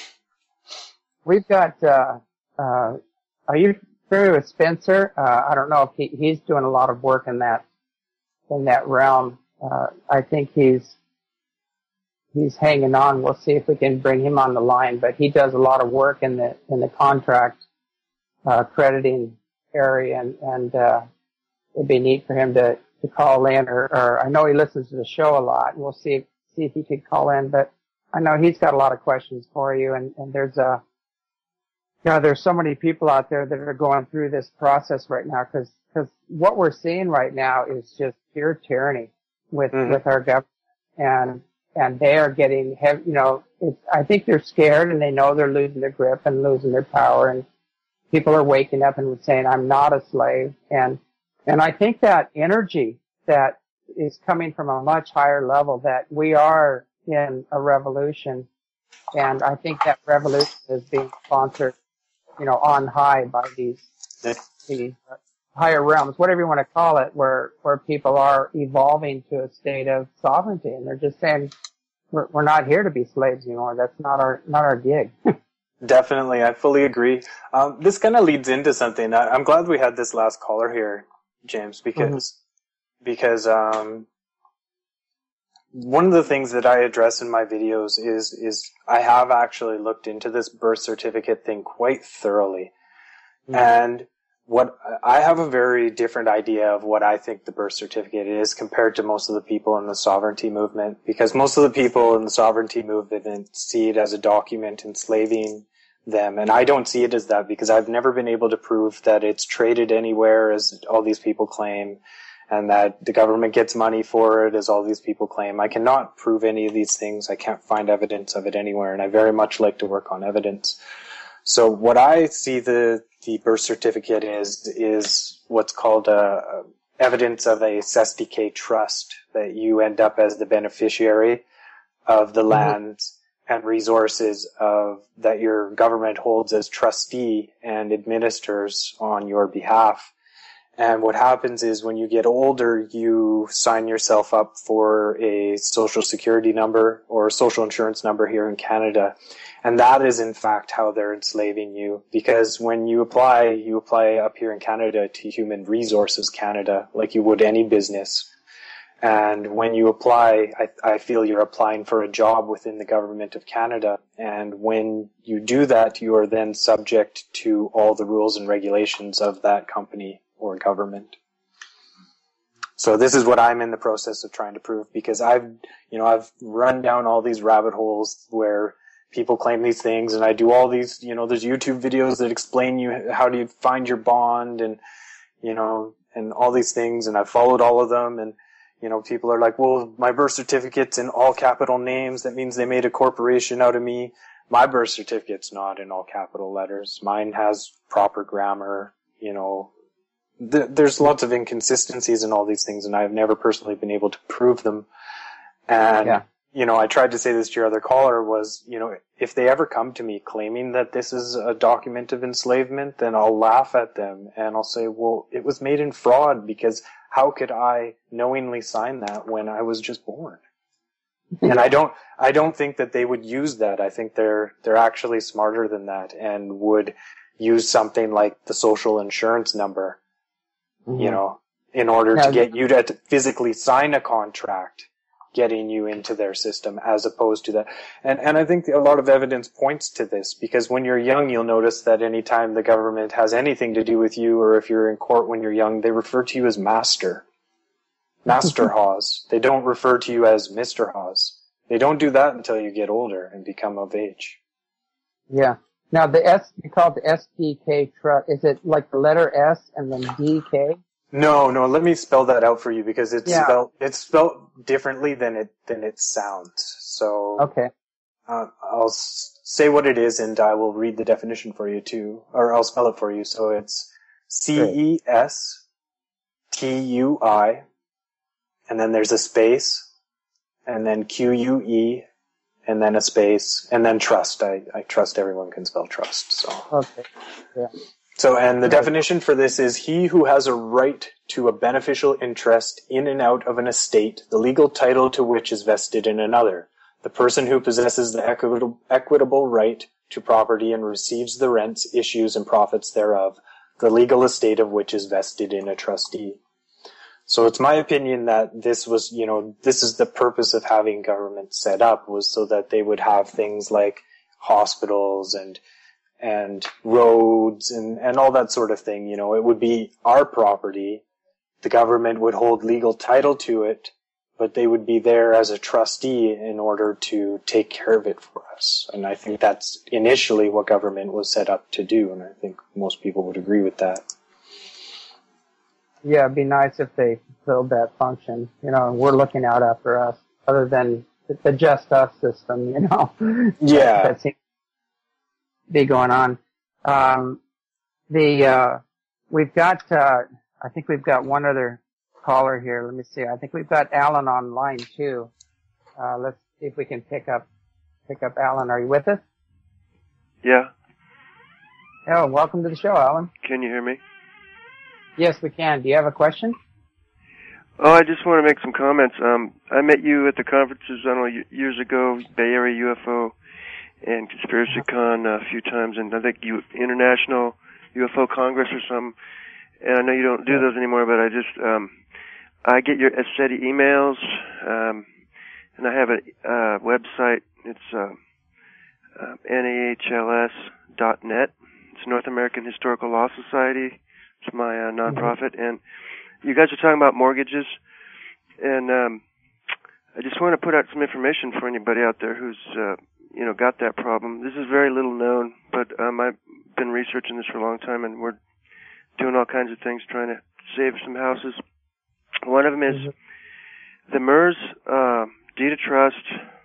We've got, uh, uh, are you familiar with Spencer? Uh, I don't know if he, he's doing a lot of work in that, in that realm. Uh, I think he's, he's hanging on. We'll see if we can bring him on the line, but he does a lot of work in the, in the contract, uh, crediting area, and, and, uh, it'd be neat for him to, to call in, or, or I know he listens to the show a lot, and we'll see if, see if he could call in, but I know he's got a lot of questions for you, and, and there's a, you know, there's so many people out there that are going through this process right now, because, because what we're seeing right now is just pure tyranny with, mm-hmm. with our government, and, and they are getting heavy, you know, it's, I think they're scared and they know they're losing their grip and losing their power, and people are waking up and saying, I'm not a slave, and, and I think that energy that is coming from a much higher level, that we are in a revolution, and I think that revolution is being sponsored, you know, on high by these, these higher realms, whatever you want to call it, where, where people are evolving to a state of sovereignty, and they're just saying, we're, we're not here to be slaves anymore. That's not our, not our gig. Definitely. I fully agree. Um, this kind of leads into something. I, I'm glad we had this last caller here, James, because, mm-hmm. because, um, one of the things that I address in my videos is, is I have actually looked into this birth certificate thing quite thoroughly. Mm-hmm. And what, I have a very different idea of what I think the birth certificate is compared to most of the people in the sovereignty movement, because most of the people in the sovereignty movement see it as a document enslaving them. And I don't see it as that, because I've never been able to prove that it's traded anywhere, as all these people claim, and that the government gets money for it, as all these people claim. I cannot prove any of these things. I can't find evidence of it anywhere, and I very much like to work on evidence. So what I see the, the birth certificate is, is what's called a, evidence of a cestui que trust, that you end up as the beneficiary of the Mhm. lands and resources of that your government holds as trustee and administers on your behalf. And what happens is when you get older, you sign yourself up for a social security number or a social insurance number here in Canada. And that is in fact how they're enslaving you, because when you apply, you apply up here in Canada to Human Resources Canada, like you would any business. And when you apply, I, I feel you're applying for a job within the government of Canada. And when you do that, you are then subject to all the rules and regulations of that company or government. So this is what I'm in the process of trying to prove, because I've, you know, I've run down all these rabbit holes where people claim these things, and I do all these, you know, there's YouTube videos that explain you how do you find your bond, and, you know, and all these things, and I've followed all of them, and, you know, people are like, well, my birth certificate's in all capital names, that means they made a corporation out of me. My birth certificate's not in all capital letters. Mine has proper grammar, you know. Th- there's lots of inconsistencies in all these things, and I've never personally been able to prove them. And, Yeah. you know, I tried to say this to your other caller was, you know, if they ever come to me claiming that this is a document of enslavement, then I'll laugh at them and I'll say, well, it was made in fraud, because how could I knowingly sign that when I was just born? And I don't, I don't think that they would use that. I think they're, they're actually smarter than that and would use something like the social insurance number, mm-hmm. you know, in order now, to get you to physically sign a contract, getting you into their system, as opposed to that. And, and I think a lot of evidence points to this, because when you're young, you'll notice that anytime the government has anything to do with you, or if you're in court when you're young, they refer to you as Master. Master Hawes. They don't refer to you as Mister Hawes. They don't do that until you get older and become of age. Yeah. Now the S, you call it the S D K trust. Is it like the letter S and then D K? No, no. Let me spell that out for you, because it's yeah. spelled it's spelled differently than it than it sounds. So okay, uh, I'll s- say what it is, and I will read the definition for you too, or I'll spell it for you. So it's C E S T U I, and then there's a space, and then Q U E, and then a space, and then trust. I, I trust everyone can spell trust. So okay, yeah. So, and the definition for this is he who has a right to a beneficial interest in and out of an estate, the legal title to which is vested in another. The person who possesses the equitable, equitable right to property and receives the rents, issues, and profits thereof, the legal estate of which is vested in a trustee. So it's my opinion that this was, you know, this is the purpose of having government set up, was so that they would have things like hospitals and and roads and, and all that sort of thing. You know, it would be our property. The government would hold legal title to it, but they would be there as a trustee in order to take care of it for us. And I think that's initially what government was set up to do, and I think most people would agree with that. Yeah, it'd be nice if they fulfilled that function. You know, we're looking out after us, other than the just us system, you know. Yeah. that, that seems to be going on. Um, the, uh, we've got, uh, I think we've got one other caller here. Let me see. I think we've got Alan on line too. Uh, let's see if we can pick up, pick up Alan. Are you with us? Yeah. Oh, welcome to the show, Alan. Can you hear me? Yes, we can. Do you have a question? Oh, I just want to make some comments. Um, I met you at the conferences, I don't know, years ago, Bay Area U F O and Conspiracy Con a few times, and I think you International U F O Congress or something. And I know you don't do those anymore, but I just, um, I get your SETI emails, um, and I have a uh, website. It's uh, uh, N A H L S dot net. It's North American Historical Law Society. It's my uh, nonprofit, and you guys are talking about mortgages, and um, I just want to put out some information for anybody out there who's, uh, you know, got that problem. This is very little known, but um, I've been researching this for a long time, and we're doing all kinds of things trying to save some houses. One of them is mm-hmm. the M E R S uh, deed of trust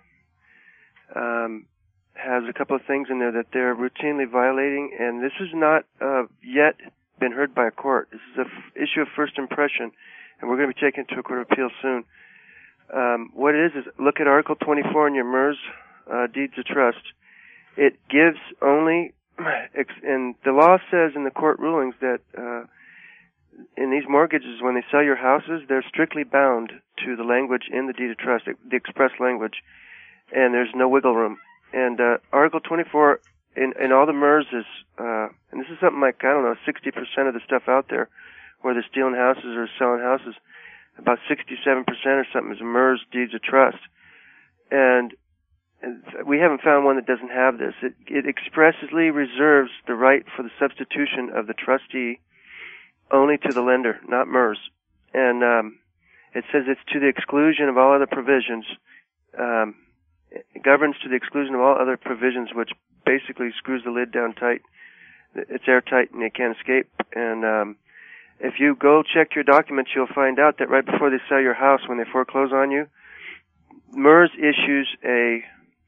um, has a couple of things in there that they're routinely violating, and this is not uh, yet been heard by a court. This is an f- issue of first impression, and we're going to be taken to a court of appeal soon. Um, what it is is look at Article twenty-four in your MERS uh, deeds of trust. It gives only, and the law says in the court rulings that uh, in these mortgages, when they sell your houses, they're strictly bound to the language in the deed of trust, the express language, and there's no wiggle room. And uh, Article twenty-four in, in all the MERS is, uh, and this is something like, I don't know, sixty percent of the stuff out there where they're stealing houses or selling houses, about sixty-seven percent or something is MERS deeds of trust. And, and we haven't found one that doesn't have this. It, it expressly reserves the right for the substitution of the trustee only to the lender, not MERS. And um, it says it's to the exclusion of all other provisions. Um, it governs to the exclusion of all other provisions, which basically screws the lid down tight. It's airtight and you can't escape. And um, if you go check your documents, you'll find out that right before they sell your house, when they foreclose on you, MERS issues a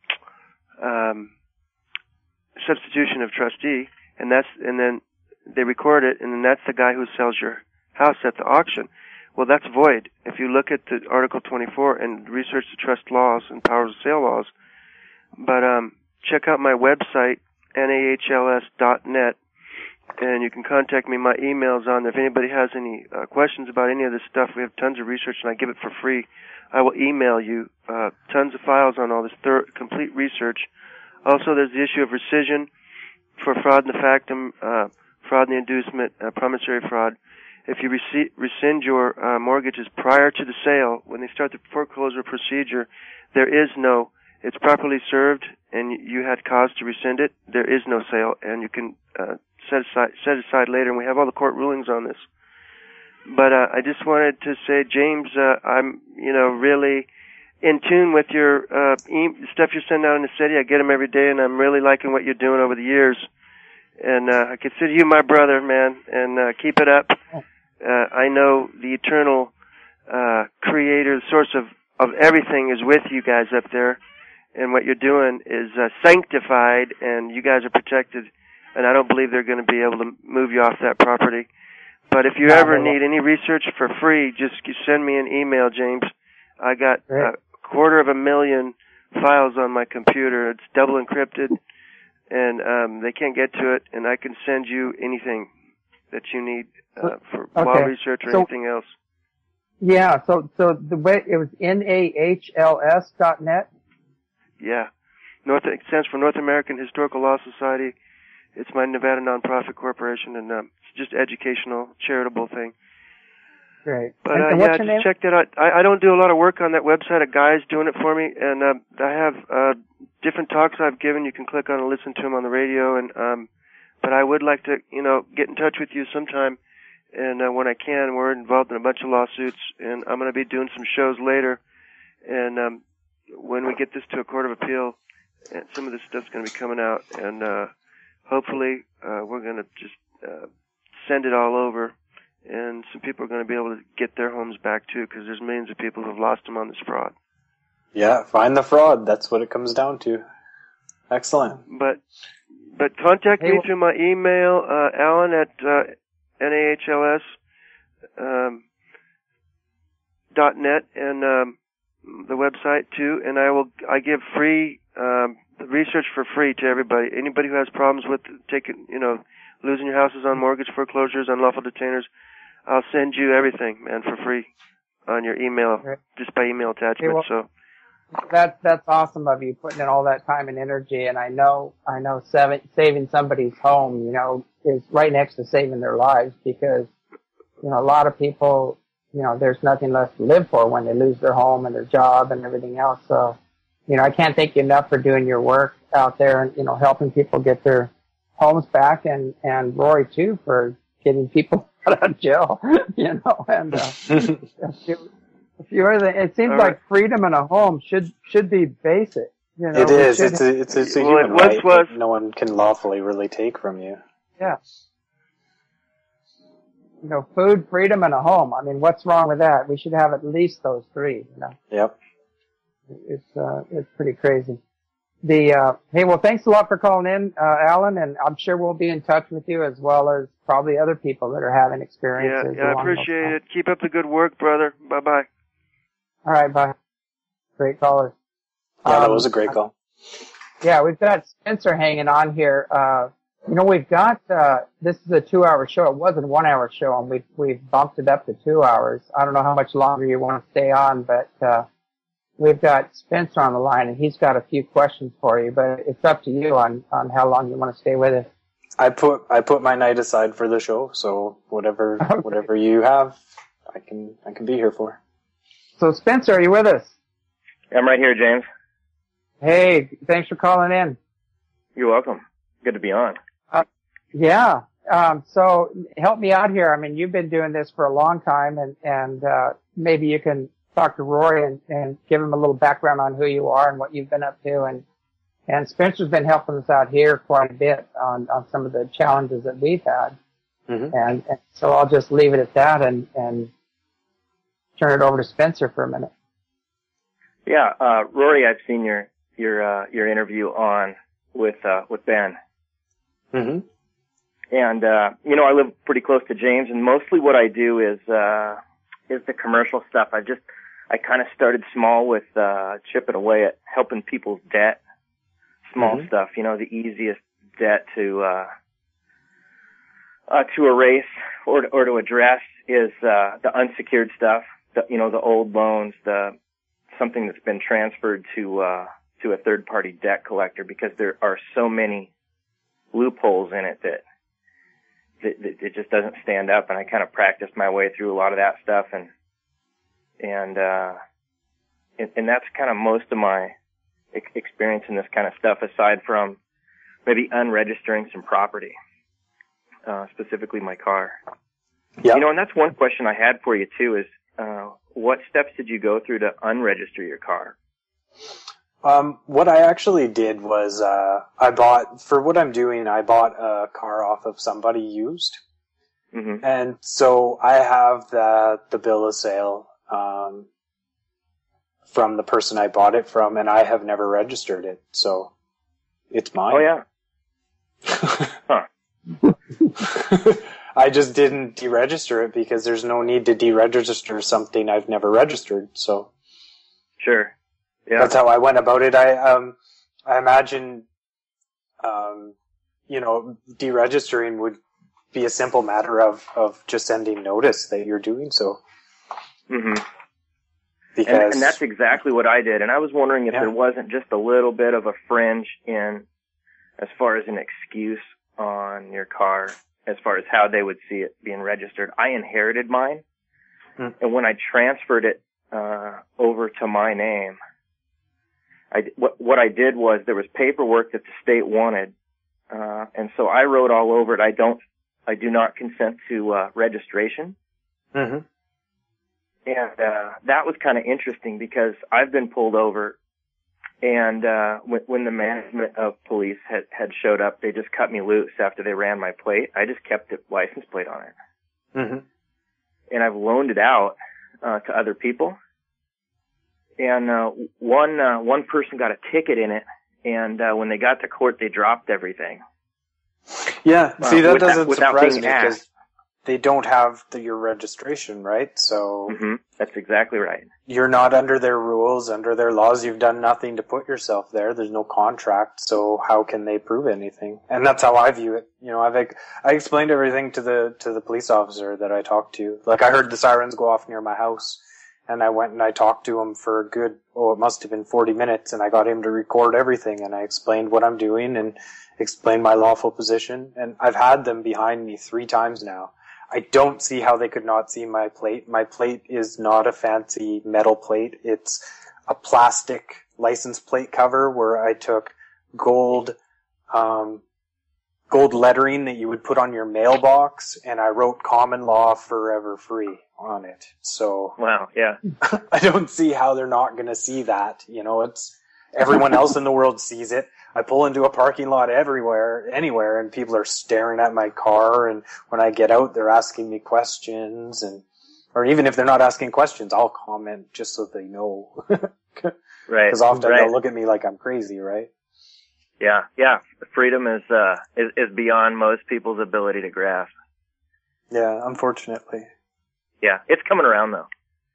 um, substitution of trustee, and that's and then they record it, and then that's the guy who sells your house at the auction. Well, that's void. If you look at the Article twenty-four and research the trust laws and powers of sale laws, but um, check out my website, N A H L S dot net, and you can contact me. My email's on there. If anybody has any uh, questions about any of this stuff, we have tons of research, and I give it for free. I will email you uh, tons of files on all this thorough, complete research. Also, there's the issue of rescission for fraud in the factum, uh, fraud in the inducement, uh, promissory fraud. If you rec- rescind your uh, mortgages prior to the sale, when they start the foreclosure procedure, there is no, it's properly served and you had cause to rescind it, there is no sale, and you can uh, set aside, set aside later, and we have all the court rulings on this. But uh, I just wanted to say, James, uh, I'm, you know, really in tune with your uh, e- stuff you're sending out in the city. I get them every day, and I'm really liking what you're doing over the years. And uh, I consider you my brother, man, and uh, keep it up. Uh, I know the eternal uh, creator, the source of, of everything is with you guys up there, and what you're doing is uh, sanctified, and you guys are protected, and I don't believe they're going to be able to move you off that property. But if you no, ever need any research for free, just send me an email, James. I got a quarter of a million files on my computer. It's double encrypted, and um, they can't get to it, and I can send you anything that you need uh, for okay. law research or so, anything else. Yeah, so so the way it was N A H L S dot net? Yeah. North, it stands for North American Historical Law Society. It's my Nevada nonprofit corporation, and um, it's just educational, charitable thing. Great. But and, uh, and yeah, what's your just name? check that out. I, I don't do a lot of work on that website. A guy's doing it for me, and uh, I have uh, different talks I've given. You can click on and listen to them on the radio. And um, but I would like to, you know, get in touch with you sometime, and uh, when I can. We're involved in a bunch of lawsuits, and I'm going to be doing some shows later. And um, when we get this to a court of appeal, and some of this stuff's going to be coming out, and uh, hopefully uh, we're going to just uh, send it all over. And some people are going to be able to get their homes back, too, because there's millions of people who have lost them on this fraud. Yeah, find the fraud. That's what it comes down to. Excellent. But but contact hey, me through my email, uh, Alan at uh, N A H L S um, dot net, and um, the website, too. And I will I give free um, research for free to everybody. Anybody who has problems with taking, you know, losing your houses on mortgage foreclosures, unlawful detainers, I'll send you everything, man, for free on your email, right. just by email attachment. Okay, well, so that's that's awesome of you putting in all that time and energy. And I know I know saving, saving somebody's home, you know, is right next to saving their lives, because you know a lot of people, you know, there's nothing left to live for when they lose their home and their job and everything else. So, you know, I can't thank you enough for doing your work out there and you know helping people get their homes back, and and Rory too for getting people out of jail, you know, and uh, if you, if you are the, it seems All like right. freedom in a home should should be basic. You know, it is. It's a, it's a, it's a well, human it right was, that no one can lawfully really take from you. Yeah. You know, food, freedom, and a home. I mean, what's wrong with that? We should have at least those three. You know. Yep. It's uh, it's pretty crazy. The uh, hey, well, thanks a lot for calling in, uh, Alan, and I'm sure we'll be in touch with you as well as probably other people that are having experiences. Yeah, yeah, I appreciate it. Keep up the good work, brother. Bye bye. All right, bye. Great callers. Yeah, that Um, was a great call. Yeah, we've got Spencer hanging on here. Uh, you know, we've got, uh, this is a two hour show. It was a one hour show and we've, we've bumped it up to two hours. I don't know how much longer you want to stay on, but, uh, we've got Spencer on the line and he's got a few questions for you, but it's up to you on, on how long you want to stay with us. I put, I put my night aside for the show, so whatever, Okay. whatever you have, I can, I can be here for. So Spencer, are you with us? I'm right here, James. Hey, thanks for calling in. You're welcome. Good to be on. Uh, yeah. Um, so help me out here. I mean, you've been doing this for a long time and, and, uh, maybe you can talk to Rory and, and give him a little background on who you are and what you've been up to. And, and Spencer's been helping us out here quite a bit on, on some of the challenges that we've had. Mm-hmm. And, and so I'll just leave it at that and, and turn it over to Spencer for a minute. Yeah, uh, Rory, I've seen your, your, uh, your interview on with, uh, with Ben. Mm-hmm. And, uh, you know, I live pretty close to James and mostly what I do is, uh, is the commercial stuff. I just, I kind of started small with, uh, chipping away at helping people's debt. Small Mm-hmm. stuff, you know, the easiest debt to, uh, uh, to erase or, or to address is, uh, the unsecured stuff, the, you know, the old loans, the, something that's been transferred to, uh, to a third party debt collector because there are so many loopholes in it that, that, that it just doesn't stand up. And I kind of practiced my way through a lot of that stuff and, and, uh, and, and that's kind of most of my ex- experience in this kind of stuff aside from maybe unregistering some property, uh, specifically my car. Yeah. You know, and that's one question I had for you too is, uh, what steps did you go through to unregister your car? Um, what I actually did was, uh, I bought, for what I'm doing, I bought a car off of somebody used. Mm-hmm. And so I have the, the bill of sale, um, from the person I bought it from, and I have never registered it. So it's mine. Oh yeah. Huh. I just didn't deregister it because there's no need to deregister something I've never registered. So Sure. Yeah. that's how I went about it. I, um, I imagine, um, you know, deregistering would be a simple matter of, of just sending notice that you're doing so. Mm-hmm. Because, And, and that's exactly what I did. And I was wondering if Yeah. there wasn't just a little bit of a fringe in as far as an excuse on your car, as far as how they would see it being registered. I inherited mine. Hmm. And when I transferred it uh, over to my name, I, what, what I did was there was paperwork that the state wanted. Uh, and so I wrote all over it. I don't, I do not consent to uh, registration. Mm-hmm. And, uh, that was kind of interesting because I've been pulled over and, uh, when, when the management of police had, had showed up, they just cut me loose after they ran my plate. I just kept the license plate on it. Mm-hmm. And I've loaned it out, uh, to other people. And, uh, one, uh, one person got a ticket in it. And, uh, when they got to court, they dropped everything. Yeah, Uh, see, that without- doesn't without surprise being me because asked. they don't have the, your registration, right? So Mm-hmm. That's exactly right. you're not under their rules, under their laws. You've done nothing to put yourself there. There's no contract, so how can they prove anything? And that's how I view it. You know, I've I explained everything to the to the police officer that I talked to. Like I heard the sirens go off near my house, and I went and I talked to him for a good oh, it must have been forty minutes, and I got him to record everything, and I explained what I'm doing and explained my lawful position. And I've had them behind me three times now. I don't see how they could not see my plate. My plate is not a fancy metal plate. It's a plastic license plate cover where I took gold, um, gold lettering that you would put on your mailbox, and I wrote common law forever free on it. So Wow. Yeah. I don't see how they're not going to see that. You know, it's everyone else in the world sees it. I pull into a parking lot everywhere, anywhere, and people are staring at my car. And when I get out, they're asking me questions, and or even if they're not asking questions, I'll comment just so they know. Right. Because often right. they'll look at me like I'm crazy, right? Yeah, yeah. Freedom is uh is, is beyond most people's ability to grasp. Yeah, unfortunately. Yeah, it's coming around though.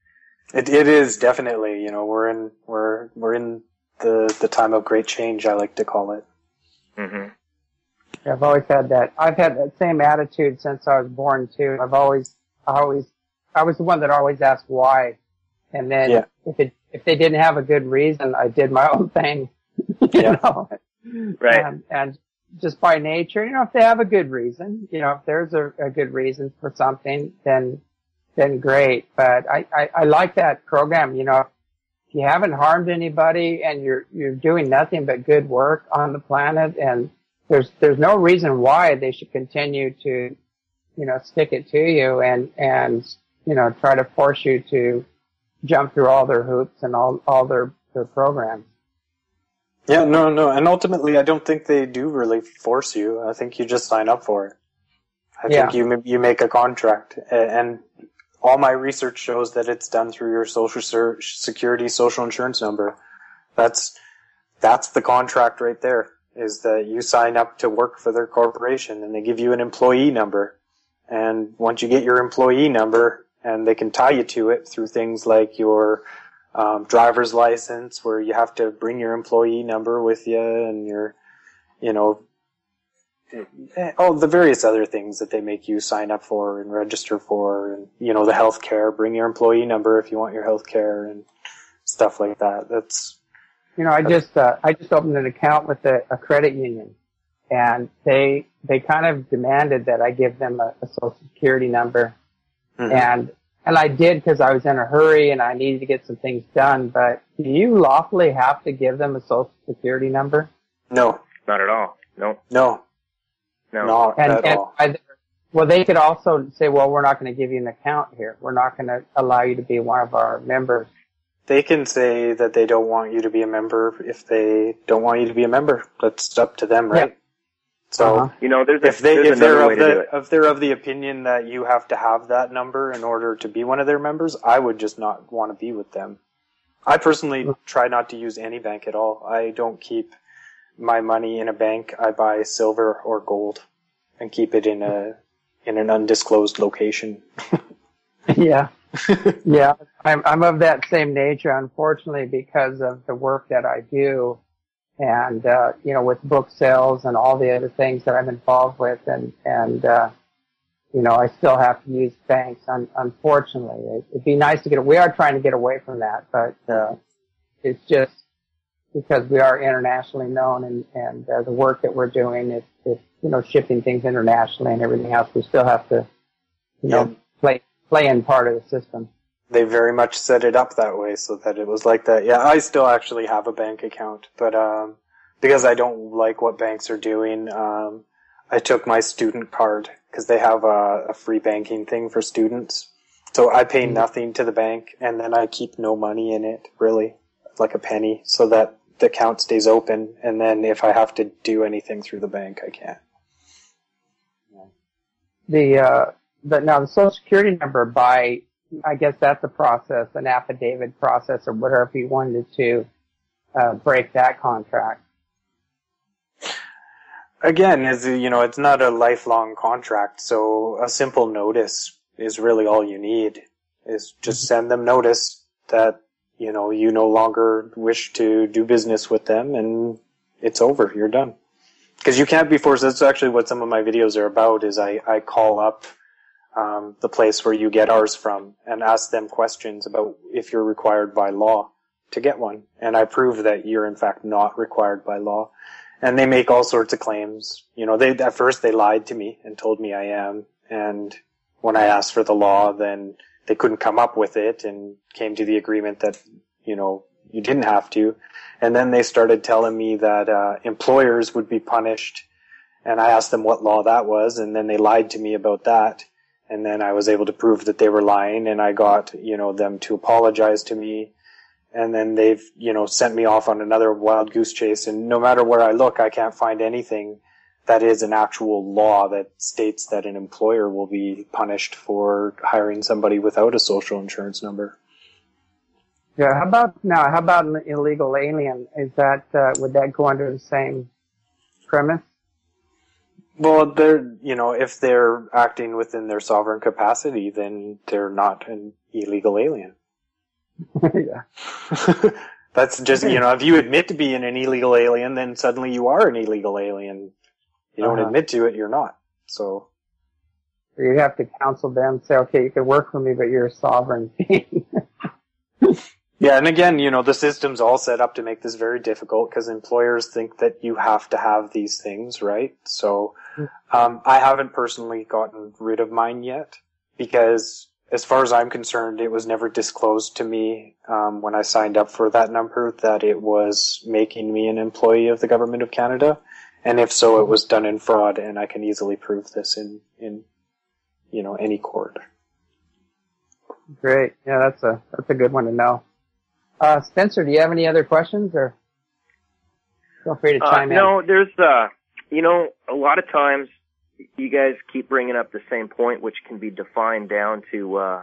It it is definitely, you know, we're in we're we're in the the time of great change, I like to call it. Mhm. I've always had that. I've had that same attitude since I was born too. I've always, I always, I was the one that always asked why, and then Yeah. if it if they didn't have a good reason, I did my own thing. you Yeah. know, Right. and, and just by nature, you know, if they have a good reason, you know, if there's a, a good reason for something, then then great. But I, I I like that program. You know, if you haven't harmed anybody and you're you're doing nothing but good work on the planet, and there's there's no reason why they should continue to, you know, stick it to you and and you know try to force you to jump through all their hoops and all all their their programs. Yeah, no, no, and ultimately, I don't think they do really force you. I think you just sign up for it. I Yeah. think you you make a contract, and all my research shows that it's done through your social security, social insurance number. That's that's the contract right there. Is that you sign up to work for their corporation, and they give you an employee number. And once you get your employee number, and they can tie you to it through things like your um, driver's license, where you have to bring your employee number with you, and your, you know, all the various other things that they make you sign up for and register for, and you know, the health care. Bring your employee number if you want your health care and stuff like that. That's You know, I just uh, I just opened an account with a, a credit union, and they they kind of demanded that I give them a, a social security number, mm-hmm. and and I did because I was in a hurry and I needed to get some things done. But do you lawfully have to give them a social security number? no, Not at all. No. no, No. not And, at and all. I, well, they could also say, well, we're not going to give you an account here. We're not going to allow you to be one of our members. They can say that they don't want you to be a member if they don't want you to be a member. That's up to them, right? Yeah. So Uh-huh. You know, there's, a, if they there's if they're another way of to do the it. if they're of the opinion that you have to have that number in order to be one of their members, I would just not want to be with them. I personally try not to use any bank at all. I don't keep my money in a bank. I buy silver or gold and keep it in a in an undisclosed location. Yeah. Yeah. I'm, I'm of that same nature, unfortunately, because of the work that I do and, uh, you know, with book sales and all the other things that I'm involved with. And, and, uh, you know, I still have to use banks, un- unfortunately. It, it'd be nice to get, we are trying to get away from that, but, uh, it's just because we are internationally known and, and, uh, the work that we're doing is, is, you know, shipping things internationally and everything else. We still have to, you know, Yeah. play, play in part of the system. They very much set it up that way so that it was like that. Yeah, I still actually have a bank account, but um because I don't like what banks are doing, um I took my student card because they have a, a free banking thing for students. So I pay Mm-hmm. nothing to the bank, and then I keep no money in it, really, like a penny, so that the account stays open, and then if I have to do anything through the bank, I can. The, uh, the, now the social security number by, I guess that's a process, an affidavit process or whatever if you wanted to, uh, break that contract. Again, is you know, it's not a lifelong contract, so a simple notice is really all you need. Is just send them notice that, you know, you no longer wish to do business with them, and it's over. You're done. Because you can't be forced. That's actually what some of my videos are about. Is I I call up um, the place where you get ours from and ask them questions about if you're required by law to get one, and I prove that you're in fact not required by law. And they make all sorts of claims. You know, they at first they lied to me and told me I am, and when I asked for the law, then they couldn't come up with it and came to the agreement that, you know, you didn't have to. And then they started telling me that uh, employers would be punished, and I asked them what law that was, and then they lied to me about that. And then I was able to prove that they were lying, and I got, you know, them to apologize to me. And then they've, you know, sent me off on another wild goose chase. And no matter where I look, I can't find anything that is an actual law that states that an employer will be punished for hiring somebody without a social insurance number. Yeah. How about now? How about an illegal alien? Is that uh, would that go under the same premise? Well, they're, you know, if they're acting within their sovereign capacity, then they're not an illegal alien. Yeah. That's just, you know, if you admit to being an illegal alien, then suddenly you are an illegal alien. You don't Uh-huh. admit to it, you're not. So. You have to counsel them, say, okay, you can work for me, but you're a sovereign being. Yeah, and again, you know, the system's all set up to make this very difficult because employers think that you have to have these things, right? So, um, I haven't personally gotten rid of mine yet because as far as I'm concerned, it was never disclosed to me, um, when I signed up for that number that it was making me an employee of the government of Canada. And if so, it was done in fraud, and I can easily prove this in, in, you know, any court. Great. Yeah, that's a, that's a good one to know. Uh, Spencer, do you have any other questions, or feel free to Uh, chime in? no, there's, uh, you know, a lot of times you guys keep bringing up the same point, which can be defined down to, uh,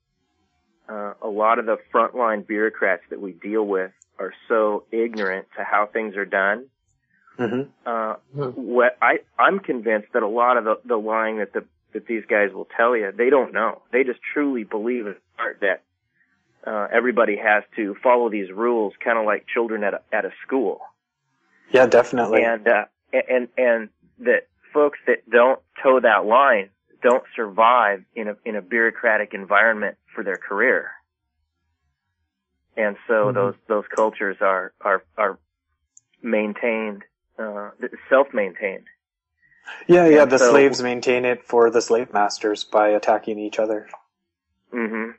uh, a lot of the frontline bureaucrats that we deal with are so ignorant to how things are done. Mm-hmm. Uh, what I, I'm convinced that a lot of the, the lying that the, that these guys will tell you, they don't know. They just truly believe in part that, uh, everybody has to follow these rules, kind of like children at a, at a school. Yeah, definitely. And, uh, and, and that folks that don't toe that line don't survive in a, in a bureaucratic environment for their career. And so Mm-hmm. those, those cultures are, are, are maintained, uh, self-maintained. Yeah, yeah, And the so- slaves maintain it for the slave masters by attacking each other. Mm-hmm.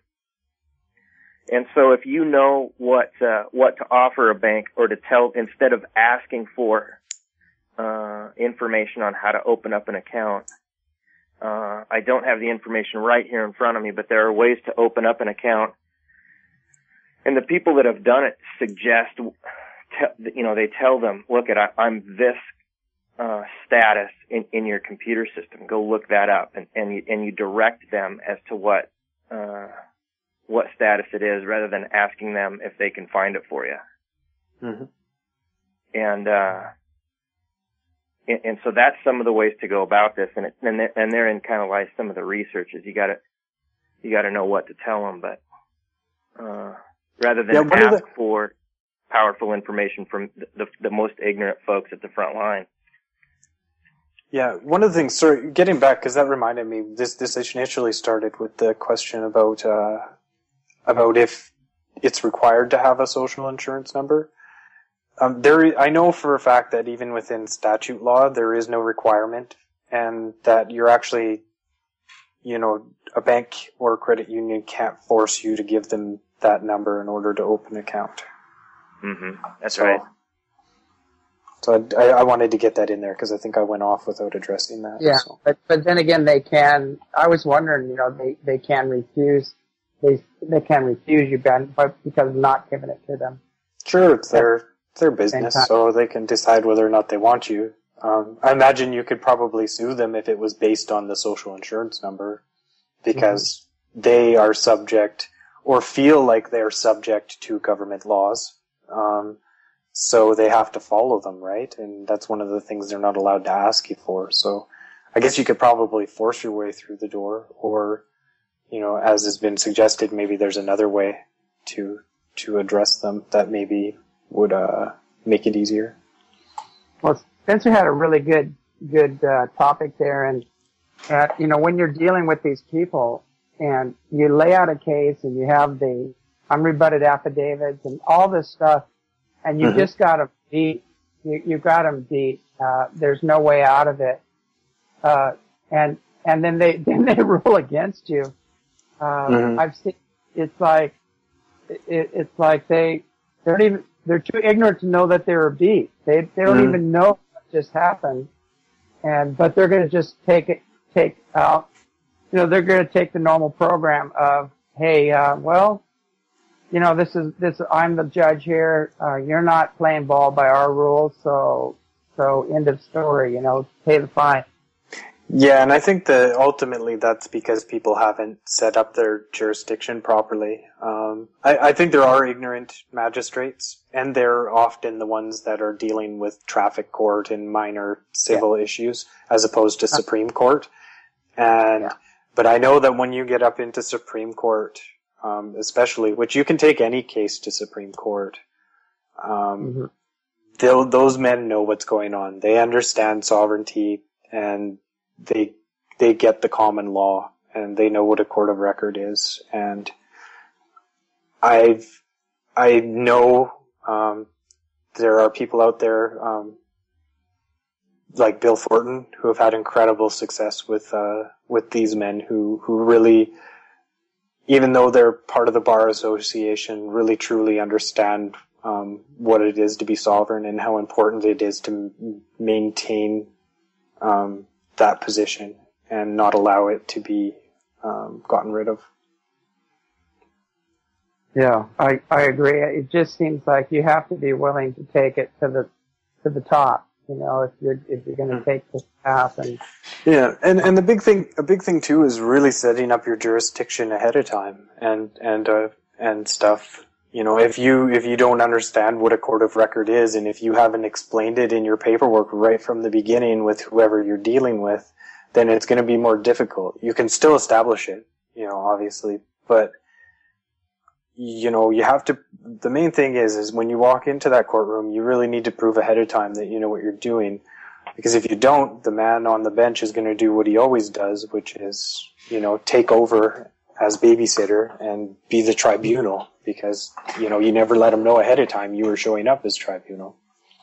And so if you know what, uh, what to offer a bank or to tell, instead of asking for, uh, information on how to open up an account, uh, I don't have the information right here in front of me, but there are ways to open up an account. And the people that have done it suggest, te- you know, they tell them, look at, I, I'm this, uh, status in, in your computer system. Go look that up. And, and you, and you direct them as to what, uh, what status it is rather than asking them if they can find it for you. Mm-hmm. And, uh, and, and so that's some of the ways to go about this. And it, and, there, and therein kind of lies some of the research is you gotta, you gotta know what to tell them, but, uh, rather than Yeah, one of ask the- for powerful information from the, the, the most ignorant folks at the front line. Yeah, one of the things, sorry, getting back, because that reminded me, this, this initially started with the question about, uh, about if it's required to have a social insurance number. Um, there, I know for a fact that even within statute law, there is no requirement, and that you're actually, you know, a bank or a credit union can't force you to give them that number in order to open an account. Mm-hmm. That's So- right. So I, I wanted to get that in there because I think I went off without addressing that. Yeah, so. but but then again, they can. I was wondering, you know, they they can refuse. They they can refuse you, Ben, but because of not giving it to them. Sure, it's their it's their business, Same time. so they can decide whether or not they want you. Um, I imagine you could probably sue them if it was based on the social insurance number, because Mm-hmm. they are subject or feel like they're subject to government laws. Um, so they have to follow them, right? And that's one of the things they're not allowed to ask you for. So I guess you could probably force your way through the door, or, you know, as has been suggested, maybe there's another way to to address them that maybe would uh, make it easier. Well, Spencer had a really good good uh, topic there, and uh, you know, when you're dealing with these people and you lay out a case and you have the unrebutted affidavits and all this stuff, and you Mm-hmm. just got them beat, you you got them beat. Uh, there's no way out of it, uh, and and then they then they rule against you. Uh, Mhm. I've seen it's like it, it's like they they don't even they're too ignorant to know that they were beat. They they don't Mhm. even know what just happened, and but they're going to just take it take out. You know, they're going to take the normal program of, hey, uh, well, you know, this is this. I'm the judge here. Uh, you're not playing ball by our rules, so so end of story. You know, pay the fine. Yeah, and I think that ultimately that's because people haven't set up their jurisdiction properly. Um, I, I think there are ignorant magistrates, and they're often the ones that are dealing with traffic court and minor civil yeah. issues, as opposed to Supreme Court. And yeah. but I know that when you get up into Supreme Court, um, especially, which you can take any case to Supreme Court. Um, mm-hmm. Those men know what's going on. They understand sovereignty, and they they get the common law, and they know what a court of record is. And I've I know um, there are people out there um, like Bill Thornton who have had incredible success with uh, with these men who who really, even though they're part of the Bar Association, really truly understand um, what it is to be sovereign and how important it is to m- maintain um, that position and not allow it to be um, gotten rid of. Yeah, I, I agree. It just seems like you have to be willing to take it to the to the top. You know, if you're if you're going to take this path, and yeah, and and the big thing, a big thing too, is really setting up your jurisdiction ahead of time, and and uh, and stuff. You know, if you if you don't understand what a court of record is, and if you haven't explained it in your paperwork right from the beginning with whoever you're dealing with, then it's going to be more difficult. You can still establish it, you know, obviously, but you know, you have to, the main thing is, is when you walk into that courtroom, you really need to prove ahead of time that you know what you're doing. Because if you don't, the man on the bench is going to do what he always does, which is, you know, take over as babysitter and be the tribunal. Because, you know, you never let him know ahead of time you were showing up as tribunal.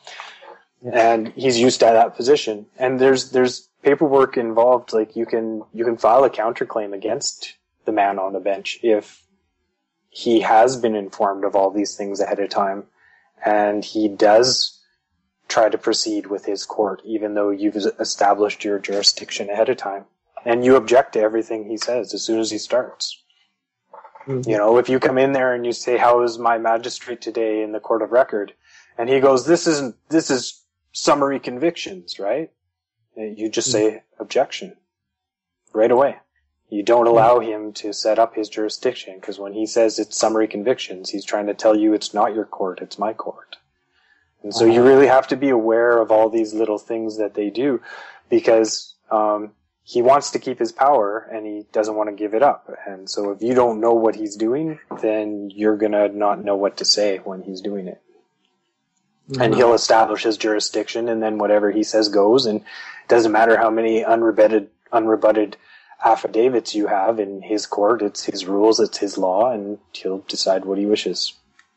And he's used to that position. And there's, there's paperwork involved, like you can, you can file a counterclaim against the man on the bench if he has been informed of all these things ahead of time, and he does try to proceed with his court, even though you've established your jurisdiction ahead of time. And you object to everything he says as soon as he starts. Mm-hmm. You know, if you come in there and you say, how is my magistrate today in the court of record? And he goes, this isn't, this is summary convictions, right? You just mm-hmm. say objection right away. You don't allow him to set up his jurisdiction, because when he says it's summary convictions, he's trying to tell you it's not your court, it's my court. And so you really have to be aware of all these little things that they do, because um, he wants to keep his power and he doesn't want to give it up. And so if you don't know what he's doing, then you're going to not know what to say when he's doing it. Mm-hmm. And he'll establish his jurisdiction, and then whatever he says goes, and it doesn't matter how many unrebutted, unrebutted affidavits you have in his court. It's his rules, it's his law, and he'll decide what he wishes.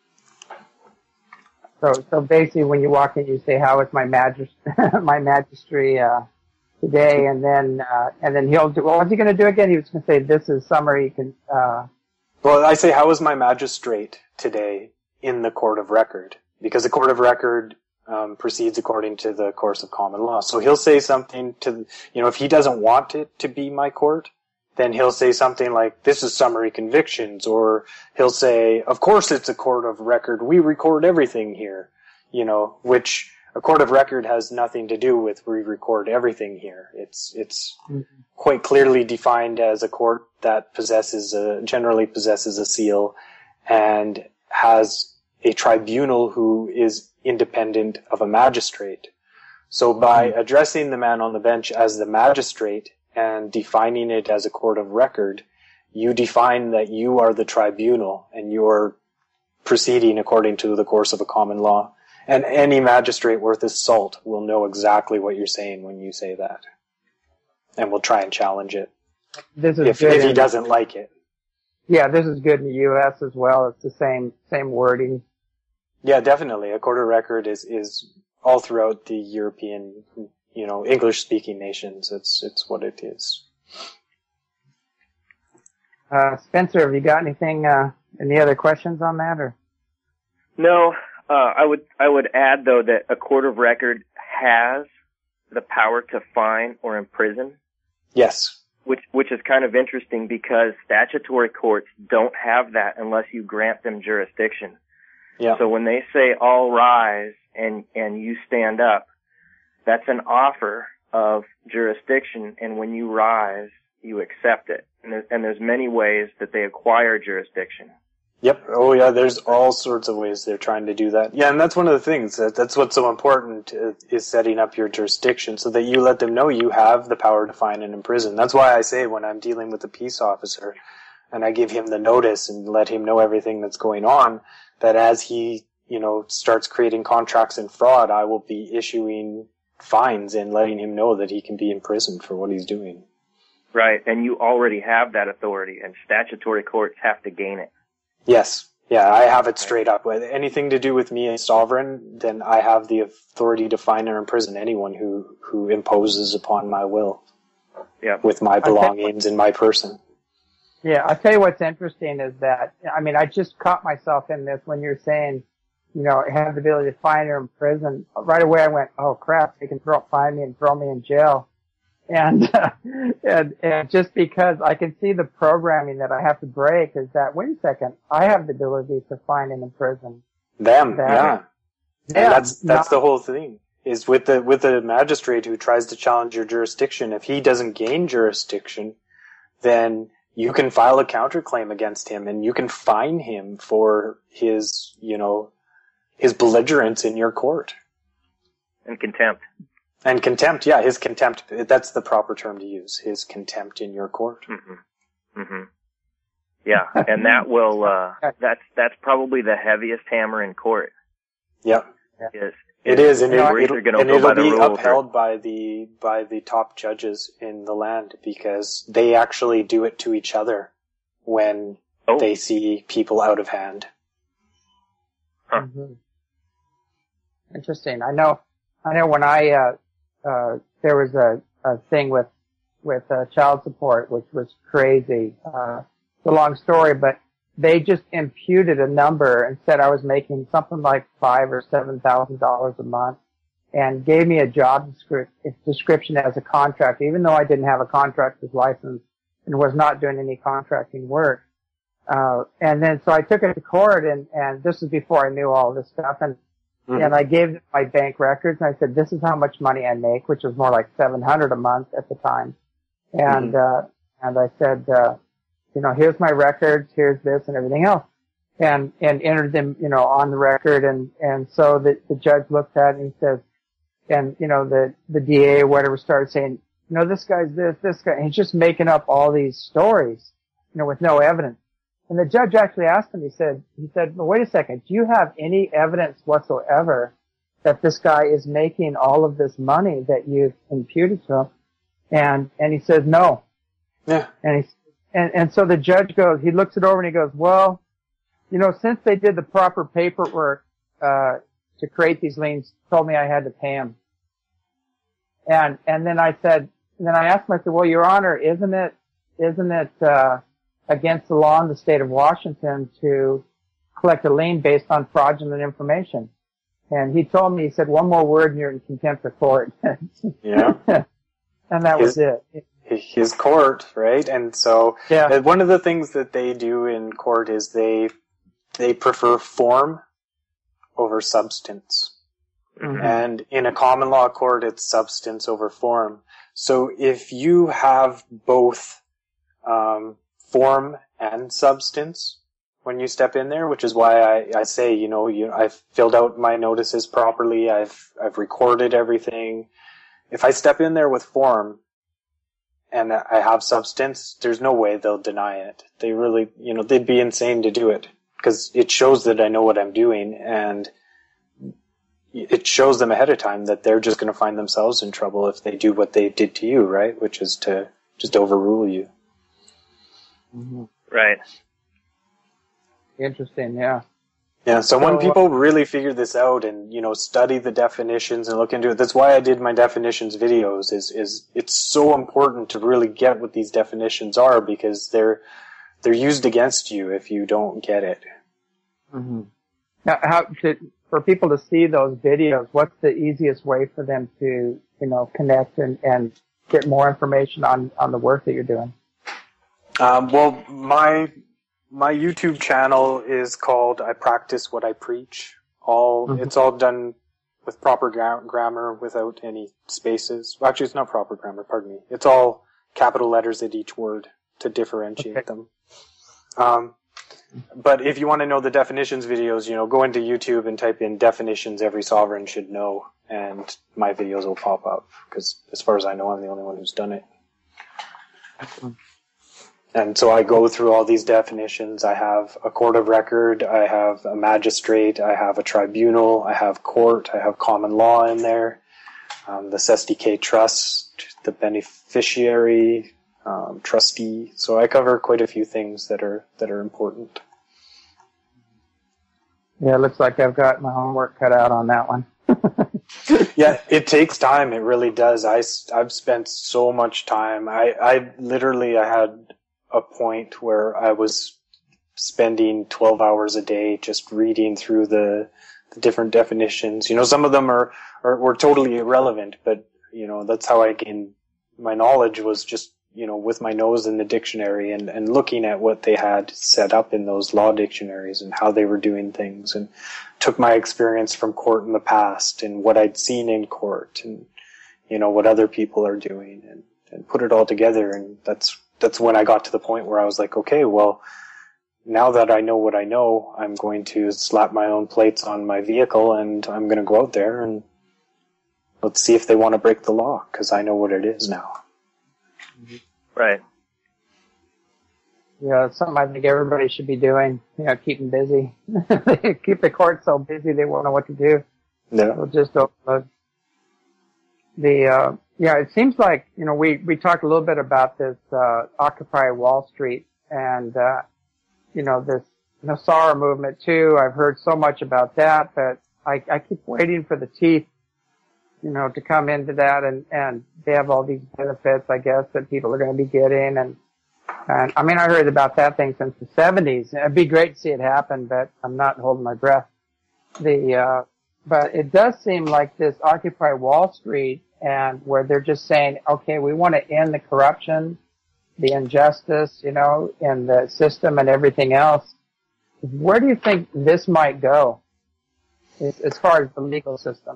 So, so basically, when you walk in, you say, "How is my magist my magistry uh, today?" And then, uh, and then he'll do. Well, what's he going to do again? He was going to say, "This is summary." Can, uh... Well, I say, "How is my magistrate today in the court of record?" Because the court of record Um, proceeds according to the course of common law. So he'll say something to, you know, if he doesn't want it to be my court, then he'll say something like, this is summary convictions, or he'll say, of course it's a court of record, we record everything here, you know, which a court of record has nothing to do with we record everything here. It's, it's mm-hmm. quite clearly defined as a court that possesses a, generally possesses a seal and has a tribunal who is independent of a magistrate. So by addressing the man on the bench as the magistrate and defining it as a court of record, you define that you are the tribunal and you're proceeding according to the course of a common law. And any magistrate worth his salt will know exactly what you're saying when you say that. And will try and challenge it this is if, good if he in, doesn't like it. Yeah, this is good in the U S as well. It's the same same wording. Yeah, definitely. A court of record is, is all throughout the European, you know, English-speaking nations. It's it's what it is. Uh, Spencer, have you got anything, uh, any other questions on that, or? No, uh, I would I would add though that a court of record has the power to fine or imprison. Yes. Which which is kind of interesting because statutory courts don't have that unless you grant them jurisdiction. Yeah. So when they say all rise and, and you stand up, that's an offer of jurisdiction, and when you rise, you accept it. And there's, and there's many ways that they acquire jurisdiction. Yep. Oh yeah, there's all sorts of ways they're trying to do that. Yeah, and that's one of the things. That, that's what's so important is setting up your jurisdiction so that you let them know you have the power to fine and imprison. That's why I say when I'm dealing with a peace officer, and I give him the notice and let him know everything that's going on, that as he, you know, starts creating contracts and fraud, I will be issuing fines and letting him know that he can be imprisoned for what he's doing. Right, and you already have that authority, and statutory courts have to gain it. Yes. Yeah, I have it straight up. With anything to do with me as sovereign, then I have the authority to fine or imprison anyone who, who imposes upon my will. Yeah. With my belongings and my person. Yeah, I'll tell you what's interesting is that, I mean, I just caught myself in this when you're saying, you know, have the ability to fine or imprison. Right away I went, oh crap, they can throw, fine me and throw me in jail. And, uh, and, and just because I can see the programming that I have to break is that, wait a second, I have the ability to fine and imprison them. them. Yeah. Yeah. And that's, that's not, the whole thing, is with the, with the magistrate who tries to challenge your jurisdiction. If he doesn't gain jurisdiction, then you can file a counterclaim against him and you can fine him for his, you know, his belligerence in your court. And contempt. And contempt, yeah, his contempt, that's the proper term to use, his contempt in your court. Mm-hmm. Mm-hmm. Yeah, and that will, uh, that's, that's probably the heaviest hammer in court. Yep. Is, It is, and, it, it'll, it'll, and and it'll be rules upheld or, by the, by the top judges in the land, because they actually do it to each other when oh. they see people out of hand. Huh. Mm-hmm. Interesting. I know, I know when I, uh, uh, there was a, a thing with, with, uh, child support, which was crazy. Uh, it's a long story, but they just imputed a number and said I was making something like five or seven thousand dollars a month and gave me a job descri- description as a contract, even though I didn't have a contractor's license and was not doing any contracting work. Uh, and then so I took it to court and, and this was before I knew all this stuff and Mm-hmm. And I gave them my bank records and I said, this is how much money I make, which was more like seven hundred a month at the time. And, mm-hmm. uh, and I said, uh, you know, here's my records, here's this and everything else. And, and entered them, you know, on the record. And, and so the, the judge looked at it and he says, and, you know, the, the D A or whatever started saying, you know, this guy's this, this guy, and he's just making up all these stories, you know, with no evidence. And the judge actually asked him, he said, he said, well, wait a second, do you have any evidence whatsoever that this guy is making all of this money that you've imputed to him? And, and he says, no. Yeah. And he, and, and so the judge goes, he looks it over and he goes, well, you know, since they did the proper paperwork, uh, to create these liens, told me I had to pay him. And, and then I said, and then I asked him, I said, well, Your Honor, isn't it, isn't it, uh, against the law in the state of Washington to collect a lien based on fraudulent information? And he told me, he said, one more word and you're in contempt of court. Yeah. And that his, was it. His court, right? And so, yeah. one of the things that they do in court is they, they prefer form over substance. Mm-hmm. And in a common law court, it's substance over form. So if you have both, um, form and substance when you step in there, which is why I, I say, you know, you, I've filled out my notices properly. I've, I've recorded everything. If I step in there with form and I have substance, there's no way they'll deny it. They really, you know, they'd be insane to do it because it shows that I know what I'm doing and it shows them ahead of time that they're just going to find themselves in trouble if they do what they did to you, right? Which is to just overrule you. Mm-hmm. Right. Interesting, yeah. Yeah, so, so when people really figure this out and, you know, study the definitions and look into it, that's why I did my definitions videos, is, is it's so important to really get what these definitions are because they're, they're used against you if you don't get it. Mm-hmm. Now, how, to, for people to see those videos, what's the easiest way for them to, you know, connect and, and get more information on, on the work that you're doing? Um, well, my my YouTube channel is called I Practice What I Preach. All mm-hmm. It's all done with proper gra- grammar, without any spaces. Well, actually, it's not proper grammar. Pardon me. It's all capital letters at each word to differentiate okay. them. Um, but if you want to know the definitions videos, you know, go into YouTube and type in definitions every sovereign should know, and my videos will pop up. Because as far as I know, I'm the only one who's done it. Excellent. And so I go through all these definitions. I have a court of record, I have a magistrate, I have a tribunal, I have court, I have common law in there, um, the S D K trust, the beneficiary, um, trustee. So I cover quite a few things that are that are important. Yeah, it looks like I've got my homework cut out on that one. Yeah, it takes time. It really does. I, I've spent so much time. I, I literally, I had a point where I was spending twelve hours a day just reading through the, the different definitions. You know, some of them are, are, were totally irrelevant, but, you know, that's how I gained my knowledge, was just, you know, with my nose in the dictionary and, and looking at what they had set up in those law dictionaries and how they were doing things, and took my experience from court in the past and what I'd seen in court and, you know, what other people are doing, and, and put it all together. And that's, that's when I got to the point where I was like, okay, well, now that I know what I know, I'm going to slap my own plates on my vehicle and I'm going to go out there and let's see if they want to break the law, because I know what it is now. Right. Yeah, it's something I think everybody should be doing, you know, keeping busy. They keep the court so busy they won't know what to do. Yeah. They'll just overload. The, uh, yeah, it seems like, you know, we, we talked a little bit about this, uh, Occupy Wall Street and, uh, you know, this NASARA movement too. I've heard so much about that, but I, I keep waiting for the teeth, you know, to come into that, and, and they have all these benefits, I guess, that people are going to be getting. And, and I mean, I heard about that thing since the seventies. It'd be great to see it happen, but I'm not holding my breath. The, uh, but it does seem like this Occupy Wall Street, and where they're just saying, okay, we want to end the corruption, the injustice, you know, in the system and everything else. Where do you think this might go as, as far as the legal system?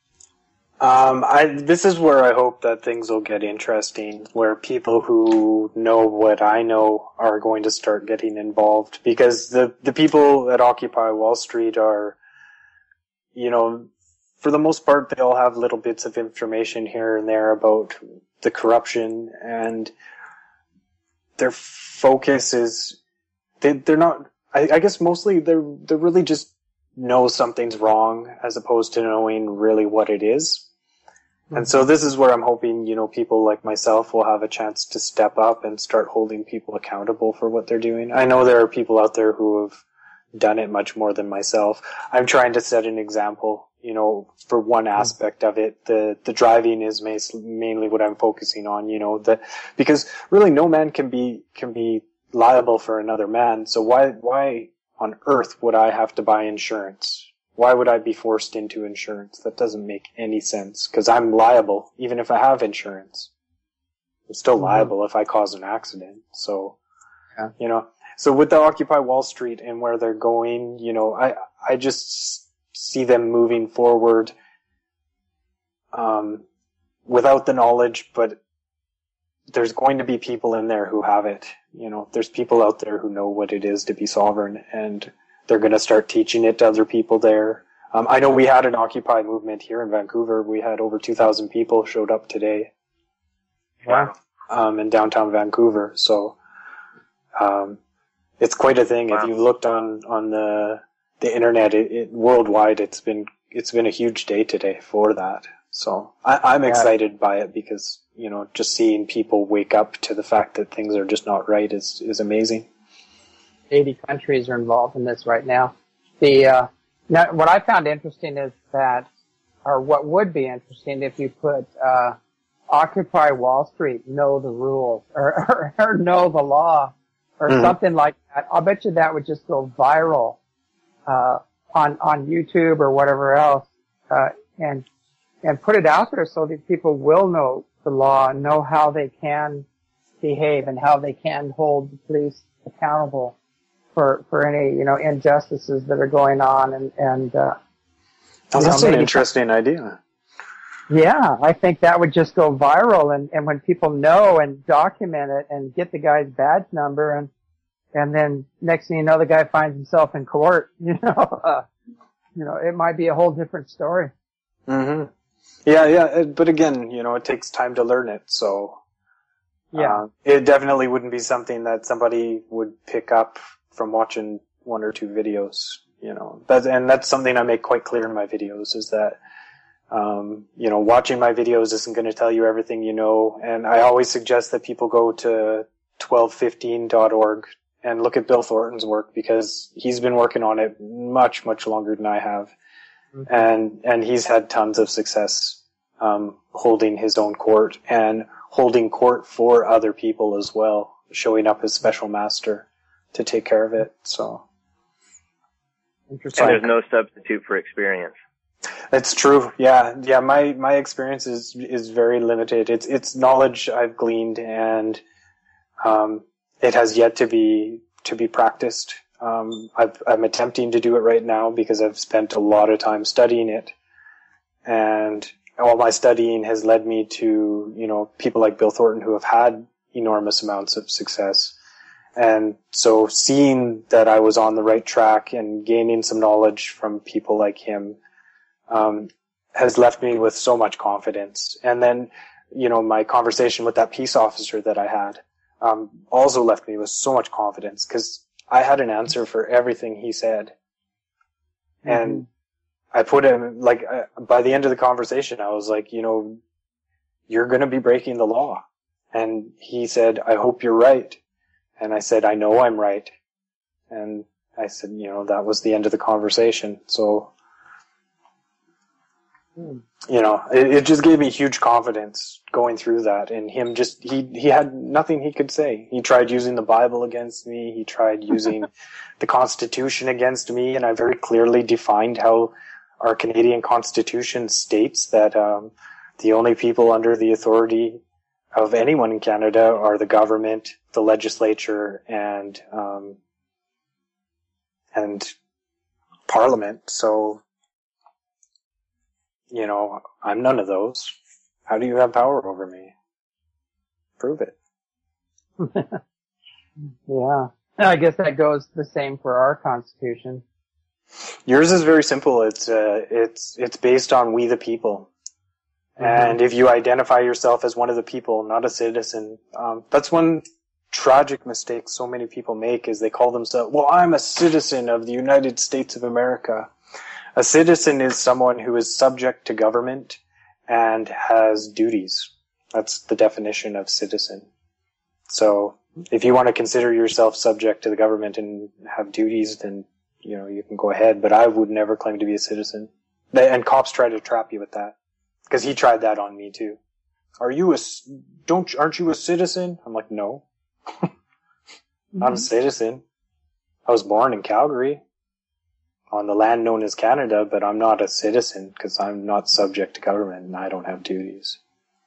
Um, I, this is where I hope that things will get interesting, where people who know what I know are going to start getting involved, because the, the people at Occupy Wall Street are, you know, for the most part, they all have little bits of information here and there about the corruption, and their focus is, they, they're not, I, I guess mostly they're, they really just know something's wrong as opposed to knowing really what it is. And so this is where I'm hoping, you know, people like myself will have a chance to step up and start holding people accountable for what they're doing. I know there are people out there who have done it much more than myself. I'm trying to set an example, you know, for one aspect of it. The, the driving is mainly what I'm focusing on, you know, that, because really no man can be, can be liable for another man. So why, why on earth would I have to buy insurance? Why would I be forced into insurance? That doesn't make any sense, because I'm liable even if I have insurance. I'm still mm-hmm. liable if I cause an accident. So, yeah. you know, so with the Occupy Wall Street and where they're going, you know, I, I just see them moving forward, um, without the knowledge, but there's going to be people in there who have it. You know, there's people out there who know what it is to be sovereign, and they're going to start teaching it to other people there. Um, I know we had an Occupy movement here in Vancouver. We had over two thousand people showed up today. Wow. Um, in downtown Vancouver. So, um, it's quite a thing. Wow. If you looked on, on the, the internet, it, it, worldwide, it's been, it's been a huge day today for that. So I, I'm yeah. excited by it, because, you know, just seeing people wake up to the fact that things are just not right is, is amazing. eighty countries are involved in this right now. The, uh, now what I found interesting is that, or what would be interesting if you put, uh, Occupy Wall Street, know the rules, or, or, or know the law, or mm-hmm. something like that. I'll bet you that would just go viral, uh, on, on YouTube or whatever else, uh, and, and put it out there so that people will know the law and know how they can behave and how they can hold the police accountable for, for any, you know, injustices that are going on. And, and, uh, oh, that's know, an interesting idea. Yeah, I think that would just go viral, and, and when people know and document it and get the guy's badge number, and, and then next thing you know, the guy finds himself in court, you know, uh, you know, it might be a whole different story. Mm-hmm. Yeah, yeah, but again, you know, it takes time to learn it, so, Yeah. Uh, it definitely wouldn't be something that somebody would pick up from watching one or two videos, you know. That's, and that's something I make quite clear in my videos, is that, um, you know, watching my videos isn't going to tell you everything you know. And I always suggest that people go to twelve fifteen dot org and look at Bill Thornton's work, because he's been working on it much, much longer than I have. Mm-hmm. And, and he's had tons of success, um, holding his own court and holding court for other people as well, showing up as special master to take care of it. So. Interesting. And there's no substitute for experience. That's true. Yeah. Yeah. My, my experience is, is very limited. It's, it's knowledge I've gleaned, and, um, it has yet to be, to be practiced. Um, I've, I'm attempting to do it right now because I've spent a lot of time studying it, and all my studying has led me to, you know, people like Bill Thornton who have had enormous amounts of success. And so seeing that I was on the right track and gaining some knowledge from people like him, um, has left me with so much confidence. And then, you know, my conversation with that peace officer that I had, um, also left me with so much confidence, because I had an answer for everything he said. Mm-hmm. And I put him, like, uh, by the end of the conversation, I was like, you know, you're going to be breaking the law. And he said, I hope you're right. And I said, I know I'm right. And I said, you know, that was the end of the conversation. So, you know, it, it just gave me huge confidence going through that. And him just, he, he had nothing he could say. He tried using the Bible against me. He tried using the Constitution against me. And I very clearly defined how our Canadian Constitution states that, um, the only people under the authority of anyone in Canada are the government, the legislature, and, um, and Parliament. So, you know, I'm none of those. How do you have power over me? Prove it. Yeah. I guess that goes the same for our Constitution. Yours is very simple. It's, uh, it's, it's based on we the people. Mm-hmm. And if you identify yourself as one of the people, not a citizen, um, that's one tragic mistake so many people make, is they call themselves, well, I'm a citizen of the United States of America. A citizen is someone who is subject to government and has duties. That's the definition of citizen. So if you want to consider yourself subject to the government and have duties, then, you know, you can go ahead. But I would never claim to be a citizen. And cops try to trap you with that, because he tried that on me too. Are you a, don't, aren't you a citizen? I'm like, no. Mm-hmm. I'm a citizen. I was born in Calgary, on the land known as Canada, but I'm not a citizen because I'm not subject to government and I don't have duties.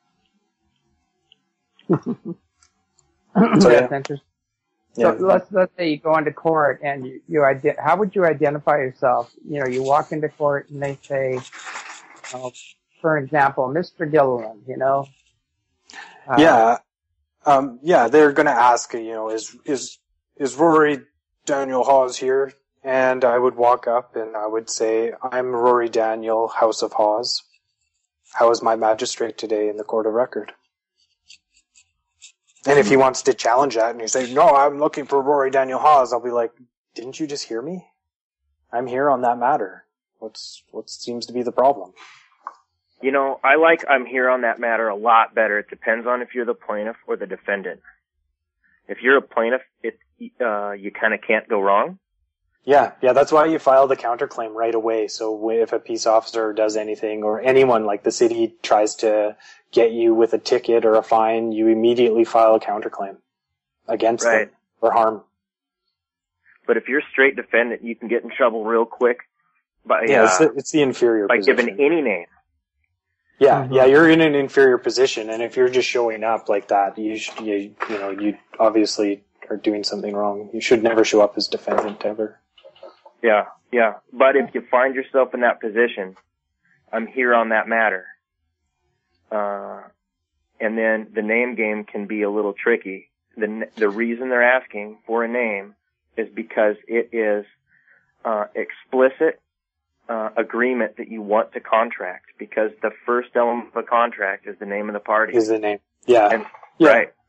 So, yeah. That's interesting. So yeah. let's let's say you go into court and you, you ide- how would you identify yourself? You know, you walk into court and they say, uh, for example, Mister Gilliland, you know. Uh, yeah, um, yeah, they're going to ask, you know, is is is Rory Daniel Hawes here? And I would walk up and I would say, I'm Rory Daniel, House of Hawes. How is my magistrate today in the court of record? And if he wants to challenge that and you say, no, I'm looking for Rory Daniel Hawes, I'll be like, didn't you just hear me? I'm here on that matter. What's, what seems to be the problem? You know, I like I'm here on that matter a lot better. It depends on if you're the plaintiff or the defendant. If you're a plaintiff, it, uh, you kind of can't go wrong. Yeah, yeah, that's why you file the counterclaim right away. So if a peace officer does anything, or anyone like the city tries to get you with a ticket or a fine, you immediately file a counterclaim against right. them for harm. But if you're a straight defendant, you can get in trouble real quick by yeah, uh, it's, the, it's the inferior by position. giving any name. Yeah, mm-hmm. yeah, you're in an inferior position, and if you're just showing up like that, you should, you, you know, you obviously are doing something wrong. You should never show up as defendant ever. Yeah, yeah. But if you find yourself in that position, I'm here on that matter. Uh, and then the name game can be a little tricky. The the reason they're asking for a name is because it is uh, explicit uh, agreement that you want to contract. Because the first element of a contract is the name of the party. Is the name? Yeah. And, yeah. Right.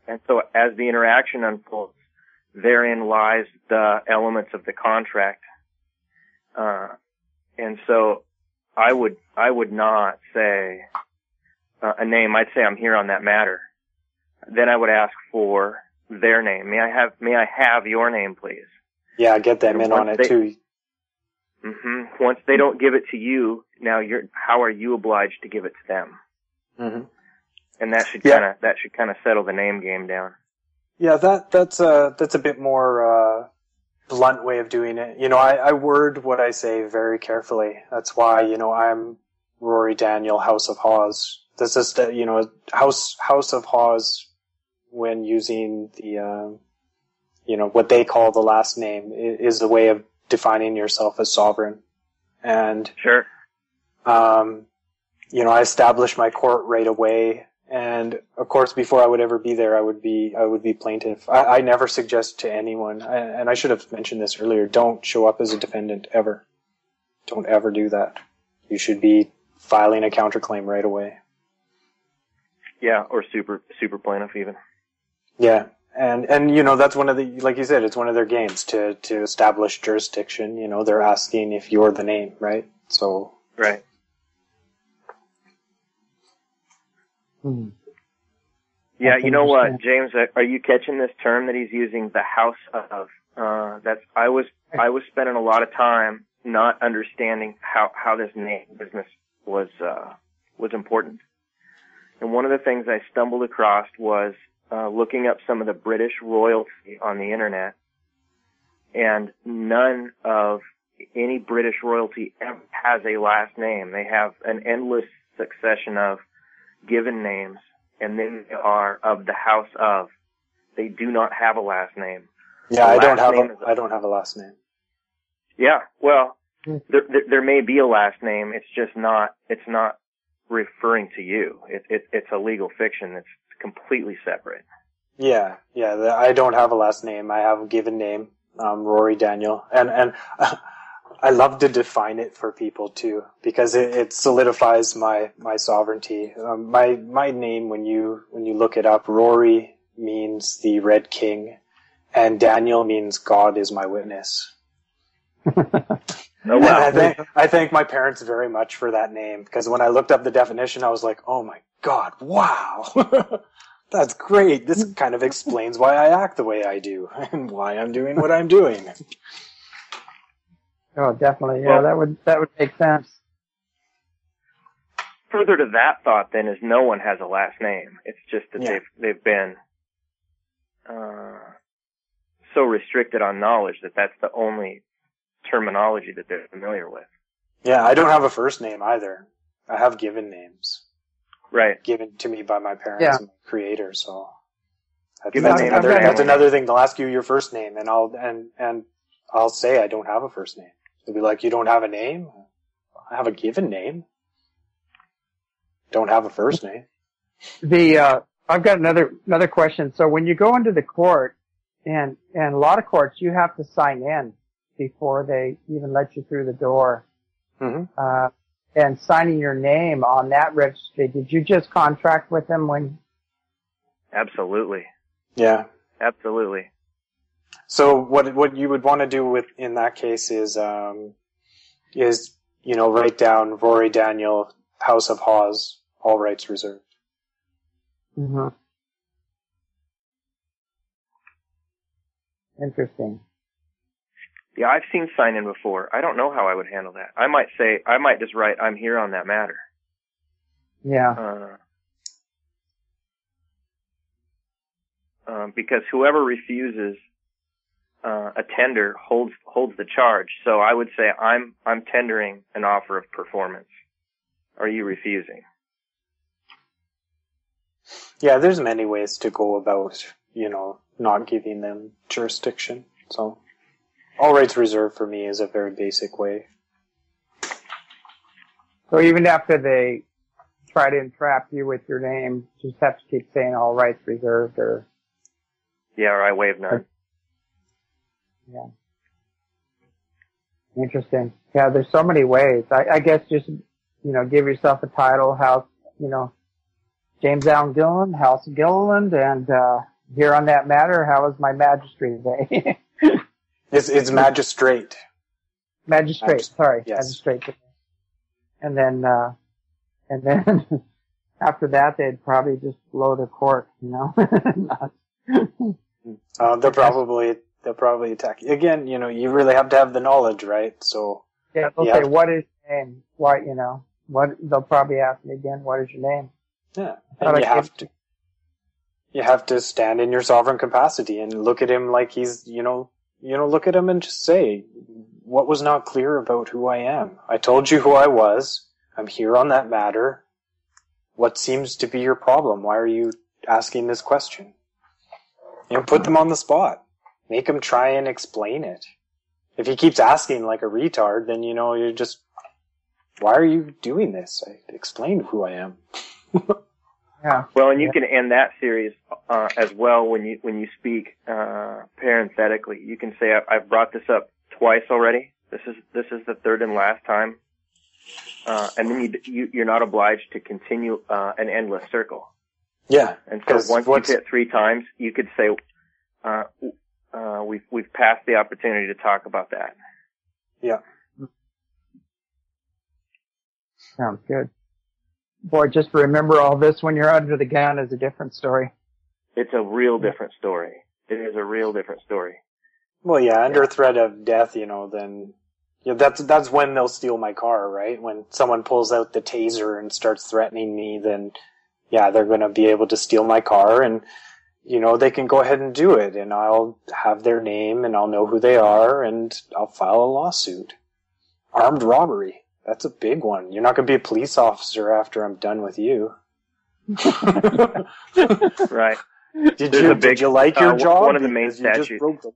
And so as the interaction unfolds, therein lies the elements of the contract. Uh, and so I would, I would not say uh, a name. I'd say I'm here on that matter. Then I would ask for their name. May I have, may I have your name, please? Yeah, get them in on it they, too. Mm-hmm. Once they don't give it to you, now you're, how are you obliged to give it to them? Mm-hmm. And that should Yeah. kind of, that should kind of settle the name game down. Yeah, that that's a that's a bit more uh, blunt way of doing it. You know, I, I word what I say very carefully. That's why, you know, I'm Rory Daniel, House of Hawes. This is the, you know, House House of Hawes when using the uh, you know, what they call the last name is a way of defining yourself as sovereign. And sure, um, you know, I established my court right away. And of course, before I would ever be there, I would be I would be plaintiff. I, I never suggest to anyone, and I should have mentioned this earlier, don't show up as a defendant ever. Don't ever do that. You should be filing a counterclaim right away. Yeah, or super super plaintiff even. Yeah, and and you know that's one of the, like you said, it's one of their games to to establish jurisdiction. You know, they're asking if you're the name, right? So right. Hmm. Yeah, you know what, James? Are you catching this term that he's using, the house of? Uh, that's I was I was spending a lot of time not understanding how how this name business was uh, was important. And one of the things I stumbled across was uh, looking up some of the British royalty on the internet, and none of any British royalty ever has a last name. They have an endless succession of given names, and then they are of the house of. They do not have a last name. Yeah, the I don't have a, a, I don't have a last name. Yeah, well, there, there there may be a last name. It's just not. It's not referring to you. It, it it's a legal fiction. It's completely separate. Yeah, yeah. The, I don't have a last name. I have a given name, um, Rory Daniel, and and. Uh, I love to define it for people too, because it, it solidifies my, my sovereignty. Um, my, my name, when you, when you look it up, Rory means the Red King, and Daniel means God is my witness. Oh, wow. I thank, I thank my parents very much for that name, because when I looked up the definition, I was like, oh my God, wow. That's great. This kind of explains why I act the way I do, and why I'm doing what I'm doing. Oh, definitely. Yeah, Well, that would that would make sense. Further to that thought, then, is no one has a last name. It's just that Yeah. they've they've been uh, so restricted on knowledge that that's the only terminology that they're familiar with. Yeah, I don't have a first name either. I have given names Right. given to me by my parents Yeah. and my creator. So that's, Given that's name another of that's family. another thing. They'll ask you your first name, and I'll and and I'll say I don't have a first name. They'll be like, "You don't have a name? I have a given name. Don't have a first name." The uh, I've got another another question. So when you go into the court, and and a lot of courts, you have to sign in before they even let you through the door. Mm-hmm. Uh, and signing your name on that registry. Did you just contract with them when? Absolutely. Yeah. Absolutely. So what what you would want to do with in that case is um is you know write down Rory Daniel, House of Hawes, all rights reserved. Mm-hmm. Interesting. Yeah, I've seen sign in before. I don't know how I would handle that. I might say, I might just write, I'm here on that matter. Yeah. Uh, um, because whoever refuses uh, a tender holds holds the charge. So I would say, I'm I'm tendering an offer of performance. Are you refusing? Yeah, there's many ways to go about, you know, not giving them jurisdiction. So all rights reserved for me is a very basic way. So even after they try to entrap you with your name, just have to keep saying all rights reserved or. Yeah, or I waive none. Yeah. Interesting. Yeah, there's so many ways. I, I guess just, you know, give yourself a title, House, you know, James Allen Gilliland, House of Gilliland, and, uh, here on that matter, how was my magistrate day? It's, it's magistrate. Magistrate, Magist- sorry. yes. Magistrate. And then, uh, and then after that, they'd probably just blow the court, you know? uh, they'll probably, they'll probably attack you. Again, you know, you really have to have the knowledge, right? So. Yeah, they'll say, what is your name? Why, you know, what, they'll probably ask me again, what is your name? Yeah. And you have to, you have to stand in your sovereign capacity and look at him like he's, you know, you know, look at him and just say, what was not clear about who I am? I told you who I was. I'm here on that matter. What seems to be your problem? Why are you asking this question? You know, put them on the spot. Make him try and explain it. If he keeps asking like a retard, then, you know, you're just, why are you doing this? I explained who I am. Yeah. Well, and you yeah. can end that series uh, as well when you when you speak uh, parenthetically. You can say, I, "I've brought this up twice already. This is this is the third and last time," uh, and then you, you you're not obliged to continue uh, an endless circle. Yeah. And so once you've hit three times, you could say, uh, uh, "We've we've passed the opportunity to talk about that." Yeah. Sounds good. Boy, just remember all this when you're under the gun is a different story. It's a real different story. It is a real different story. Well, yeah, under yeah. threat of death, you know, then yeah, that's that's when they'll steal my car, right? When someone pulls out the taser and starts threatening me, then yeah, they're going to be able to steal my car, and you know, they can go ahead and do it, and I'll have their name, and I'll know who they are, and I'll file a lawsuit. Armed robbery. That's a big one. You're not going to be a police officer after I'm done with you. Right. Did you, big, did you like your uh, job? One of the main statutes. The...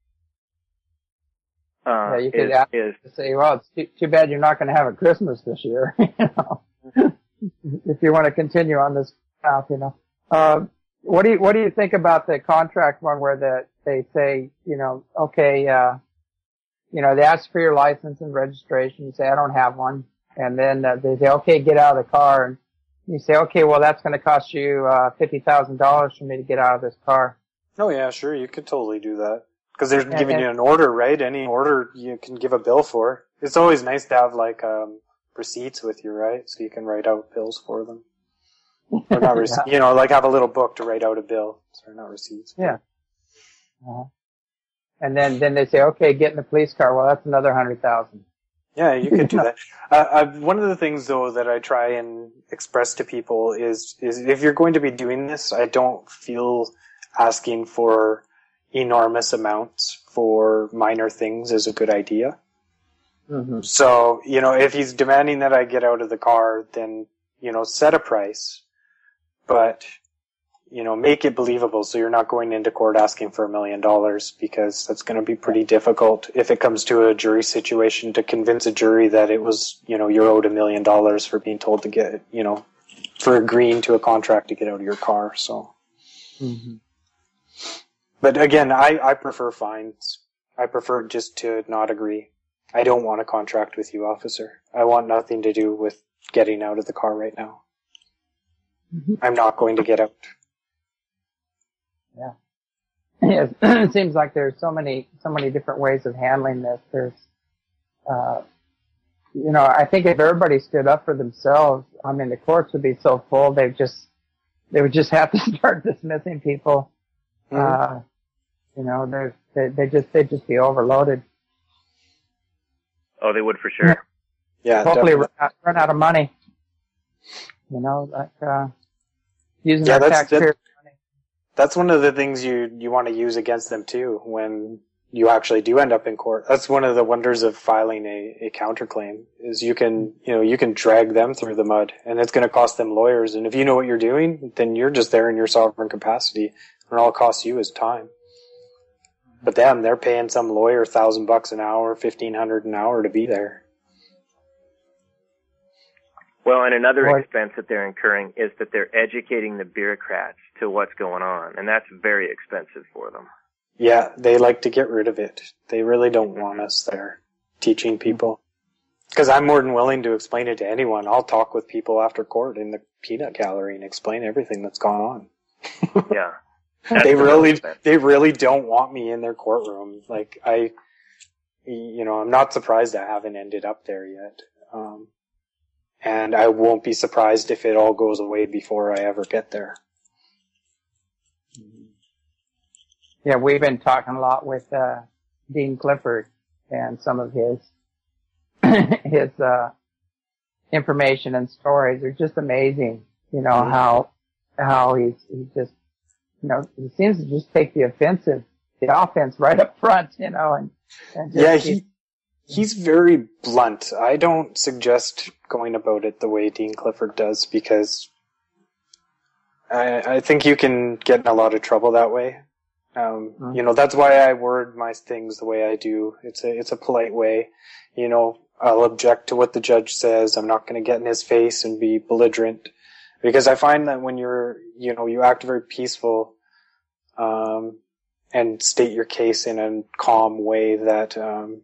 Uh, yeah, you could is, ask, is, say, well, it's too, too bad you're not going to have a Christmas this year. You know, if you want to continue on this path, you know. Uh, what do you what do you think about the contract one where the, they say, you know, okay, uh, you know, they ask for your license and registration. You say, I don't have one. And then uh, they say, okay, get out of the car. And you say, okay, well, that's going to cost you uh, fifty thousand dollars for me to get out of this car. Oh, yeah, sure. You could totally do that. Because they're and, giving and, you an order, right? Any order you can give a bill for. It's always nice to have, like, um, receipts with you, right? So you can write out bills for them. Or not receipts. Yeah. You know, like have a little book to write out a bill. Sorry, not receipts. Yeah. Uh-huh. And then, then they say, okay, get in the police car. Well, that's another hundred thousand. Yeah, you could do that. Uh, I, one of the things, though, that I try and express to people is, is if you're going to be doing this, I don't feel asking for enormous amounts for minor things is a good idea. Mm-hmm. So, you know, if he's demanding that I get out of the car, then, you know, set a price. But, you know, make it believable so you're not going into court asking for a million dollars because that's going to be pretty difficult if it comes to a jury situation to convince a jury that it was, you know, you're owed a million dollars for being told to get, you know, for agreeing to a contract to get out of your car. So, mm-hmm. But again, I, I prefer fines. I prefer just to not agree. I don't want a contract with you, officer. I want nothing to do with getting out of the car right now. Mm-hmm. I'm not going to get out. Yeah. Yes. It seems like there's so many, so many different ways of handling this. There's, uh, you know, I think if everybody stood up for themselves, I mean, the courts would be so full, they just, they would just have to start dismissing people. Mm-hmm. Uh, you know, there's, they, they just, they'd just be overloaded. Oh, they would for sure. Yeah. Hopefully run out, run out of money. You know, like, uh, using yeah, their that's, taxpayer money. That's one of the things you, you want to use against them too when you actually do end up in court. That's one of the wonders of filing a, a counterclaim is you can, you know, you can drag them through the mud and it's going to cost them lawyers. And if you know what you're doing, then you're just there in your sovereign capacity and all it costs you is time. But them, they're paying some lawyer a thousand bucks an hour, fifteen hundred an hour to be there. Well, and another Right. expense that they're incurring is that they're educating the bureaucrats to what's going on, and that's very expensive for them. Yeah, they like to get rid of it. They really don't want us there teaching people. Because I'm more than willing to explain it to anyone. I'll talk with people after court in the peanut gallery and explain everything that's gone on. Yeah. they really, they really don't want me in their courtroom. Like I, you know, I'm not surprised I haven't ended up there yet. Um, and I won't be surprised if it all goes away before I ever get there. Yeah, we've been talking a lot with uh, Dean Clifford and some of his his uh, information and stories are just amazing. You know mm-hmm. how how he's he just you know he seems to just take the offensive, the offense right up front. You know, and, and just yeah, he he's very blunt. I don't suggest going about it the way Dean Clifford does because I I think you can get in a lot of trouble that way. Um, mm-hmm. You know, that's why I word my things the way I do. It's a, it's a polite way. You know, I'll object to what the judge says. I'm not going to get in his face and be belligerent because I find that when you're, you know, you act very peaceful, um, and state your case in a calm way that, um,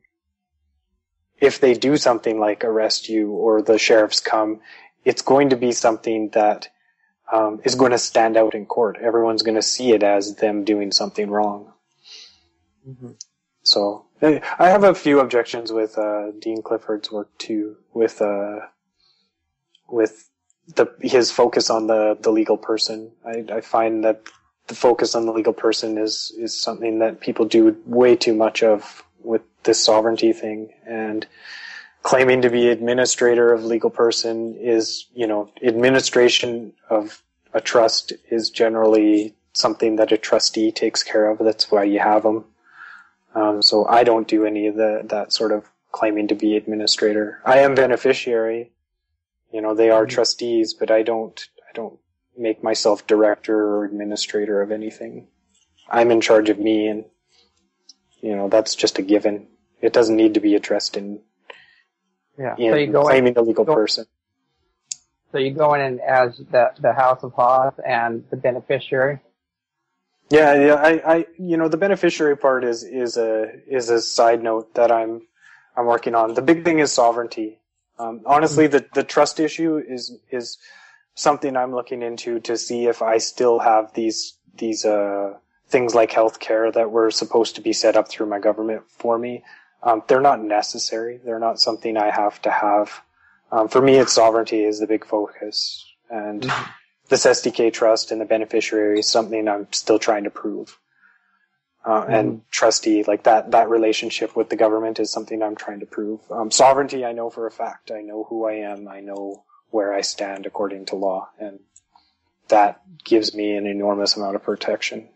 if they do something like arrest you or the sheriffs come, it's going to be something that Um, is going to stand out in court. Everyone's going to see it as them doing something wrong. Mm-hmm. So I have a few objections with uh, Dean Clifford's work too, with uh, with the his focus on the, the legal person. I, I find that the focus on the legal person is is something that people do way too much of with this sovereignty thing, and claiming to be administrator of legal person is, you know, administration of a trust is generally something that a trustee takes care of. That's why you have them. Um, so I don't do any of the, that sort of claiming to be administrator. I am beneficiary. You know, they are trustees, but I don't, I don't make myself director or administrator of anything. I'm in charge of me, and, you know, that's just a given. It doesn't need to be addressed in Yeah. In so you go claiming in, the legal go, person. So you go in as the the House of Hoth and the beneficiary. Yeah, yeah. I, I, you know, the beneficiary part is is a is a side note that I'm I'm working on. The big thing is sovereignty. Um, honestly, mm-hmm. the the trust issue is is something I'm looking into to see if I still have these these uh things like health care that were supposed to be set up through my government for me. Um, they're not necessary. They're not something I have to have. Um, for me, it's sovereignty is the big focus. And mm-hmm. this S D K trust and the beneficiary is something I'm still trying to prove. Uh, mm-hmm. And trustee, like that, that relationship with the government is something I'm trying to prove. Um, sovereignty, I know for a fact. I know who I am. I know where I stand according to law. And that gives me an enormous amount of protection.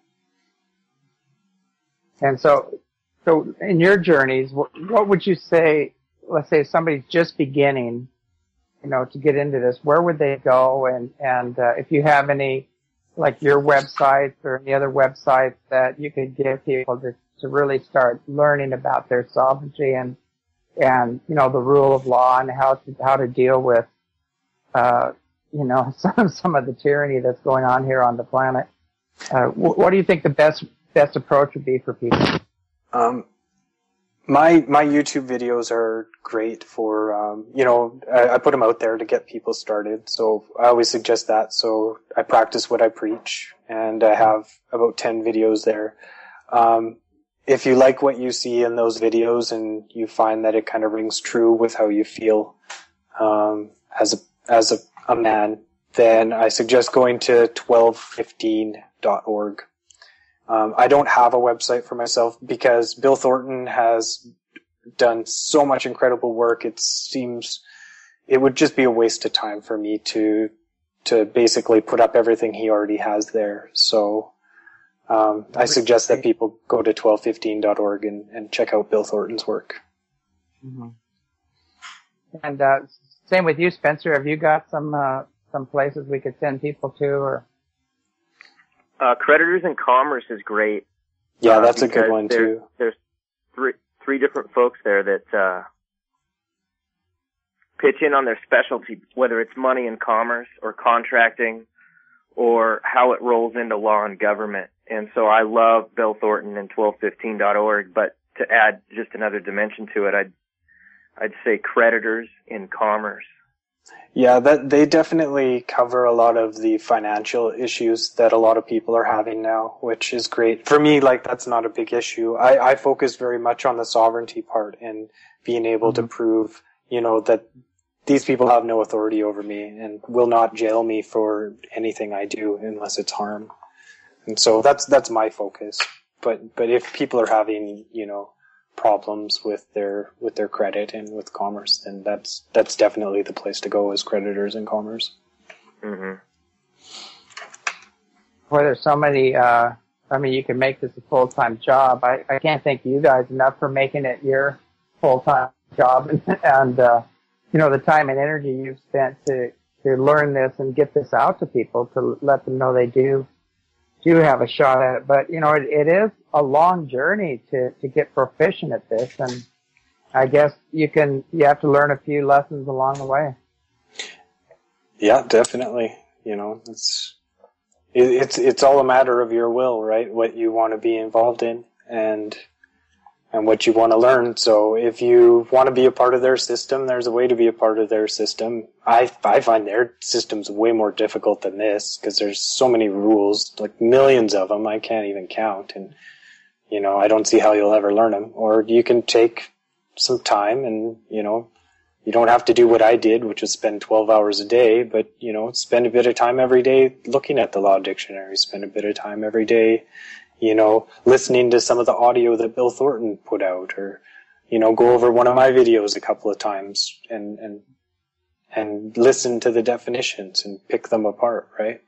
And so, So in your journeys, what, what would you say, let's say somebody's just beginning, you know, to get into this, where would they go? And, and, uh, if you have any, like your websites or any other websites that you could give people to, to really start learning about their sovereignty and, and, you know, the rule of law and how to, how to deal with, uh, you know, some, some of the tyranny that's going on here on the planet. Uh, what, what do you think the best, best approach would be for people? Um, my, my YouTube videos are great for, um, you know, I, I put them out there to get people started. So I always suggest that. So I practice what I preach, and I have about ten videos there. Um, if you like what you see in those videos and you find that it kind of rings true with how you feel, um, as a, as a, a man, then I suggest going to twelve fifteen dot org. Um, I don't have a website for myself because Bill Thornton has done so much incredible work. It seems it would just be a waste of time for me to to basically put up everything he already has there. So um, I suggest that people go to twelve fifteen dot org and, and check out Bill Thornton's work. Mm-hmm. And uh, same with you, Spencer. Have you got some uh, some places we could send people to, or? Uh, Creditors in Commerce is great. Yeah, that's uh, a good one there's, too. There's three three different folks there that uh, pitch in on their specialty, whether it's money and commerce or contracting or how it rolls into law and government. And so I love Bill Thornton and twelve fifteen dot org, but to add just another dimension to it, I'd I'd say Creditors in Commerce. Yeah, that they definitely cover a lot of the financial issues that a lot of people are having now, which is great. For me, like, that's not a big issue. I, I focus very much on the sovereignty part and being able mm-hmm. to prove, you know, that these people have no authority over me and will not jail me for anything I do unless it's harm. And so that's, that's my focus. But, but if people are having, you know, problems with their with their credit and with commerce, then that's that's definitely the place to go as creditors in commerce. Mm-hmm. Well, there's so many. Uh, I mean, you can make this a full time job. I, I can't thank you guys enough for making it your full time job, and, and uh, you know the time and energy you've spent to to learn this and get this out to people to let them know they do do have a shot at it. But you know, it, it is a long journey to, to get proficient at this, and I guess you can you have to learn a few lessons along the way. Yeah, definitely. You know, it's it, it's it's all a matter of your will, right? What you want to be involved in, and and what you want to learn. So if you want to be a part of their system, there's a way to be a part of their system. I I find their system's way more difficult than this because there's so many rules, like millions of them. I can't even count, and you know, I don't see how you'll ever learn them. Or you can take some time and, you know, you don't have to do what I did, which was spend twelve hours a day, but, you know, spend a bit of time every day looking at the law dictionary, spend a bit of time every day, you know, listening to some of the audio that Bill Thornton put out, or, you know, go over one of my videos a couple of times and, and, and listen to the definitions and pick them apart, right?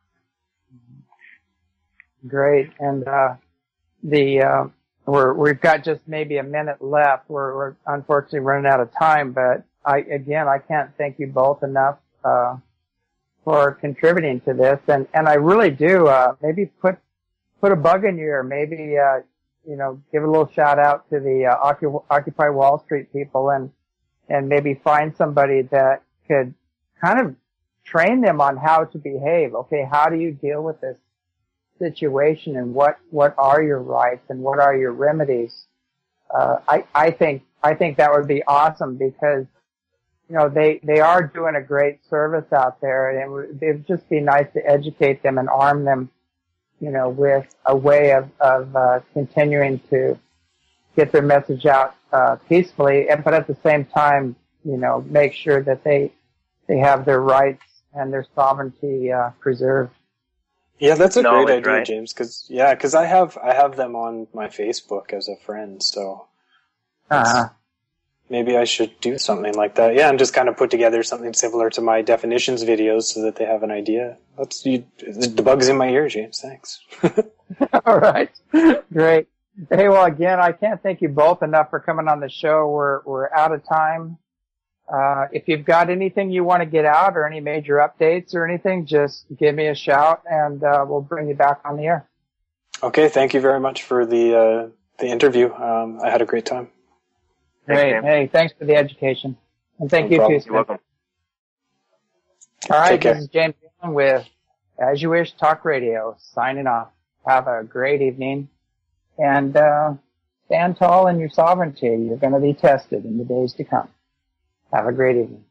Great. And, uh, The uh, we're we've got just maybe a minute left. We're we're unfortunately running out of time, but I again I can't thank you both enough uh, for contributing to this, and and I really do uh, maybe put put a bug in your ear. Maybe uh, you know give a little shout out to the uh, Occupy Wall Street people, and and maybe find somebody that could kind of train them on how to behave. Okay, how do you deal with this situation, and what what are your rights and what are your remedies? Uh, I I think I think that would be awesome, because you know they they are doing a great service out there, and it would, it would just be nice to educate them and arm them, you know, with a way of of uh, continuing to get their message out uh, peacefully, and but at the same time, you know, make sure that they they have their rights and their sovereignty uh, preserved. Yeah, that's a Knowledge, great idea, right? James. Because yeah, because I have I have them on my Facebook as a friend, so Uh-huh. maybe I should do something like that. Yeah, and just kind of put together something similar to my definitions videos so that they have an idea. That's you. The bug's in my ear, James. Thanks. All right, great. Hey, well, again, I can't thank you both enough for coming on the show. We're we're out of time. Uh, if you've got anything you want to get out or any major updates or anything, just give me a shout and uh, we'll bring you back on the air. Okay, thank you very much for the uh, the interview. Um, I had a great time. Great. Thanks, hey, thanks for the education. And thank No you problem. too, Steve. You're welcome. All right, Take care. this is James Dillon with As You Wish Talk Radio, signing off. Have a great evening, and uh, stand tall in your sovereignty. You're going to be tested in the days to come. Have a great evening.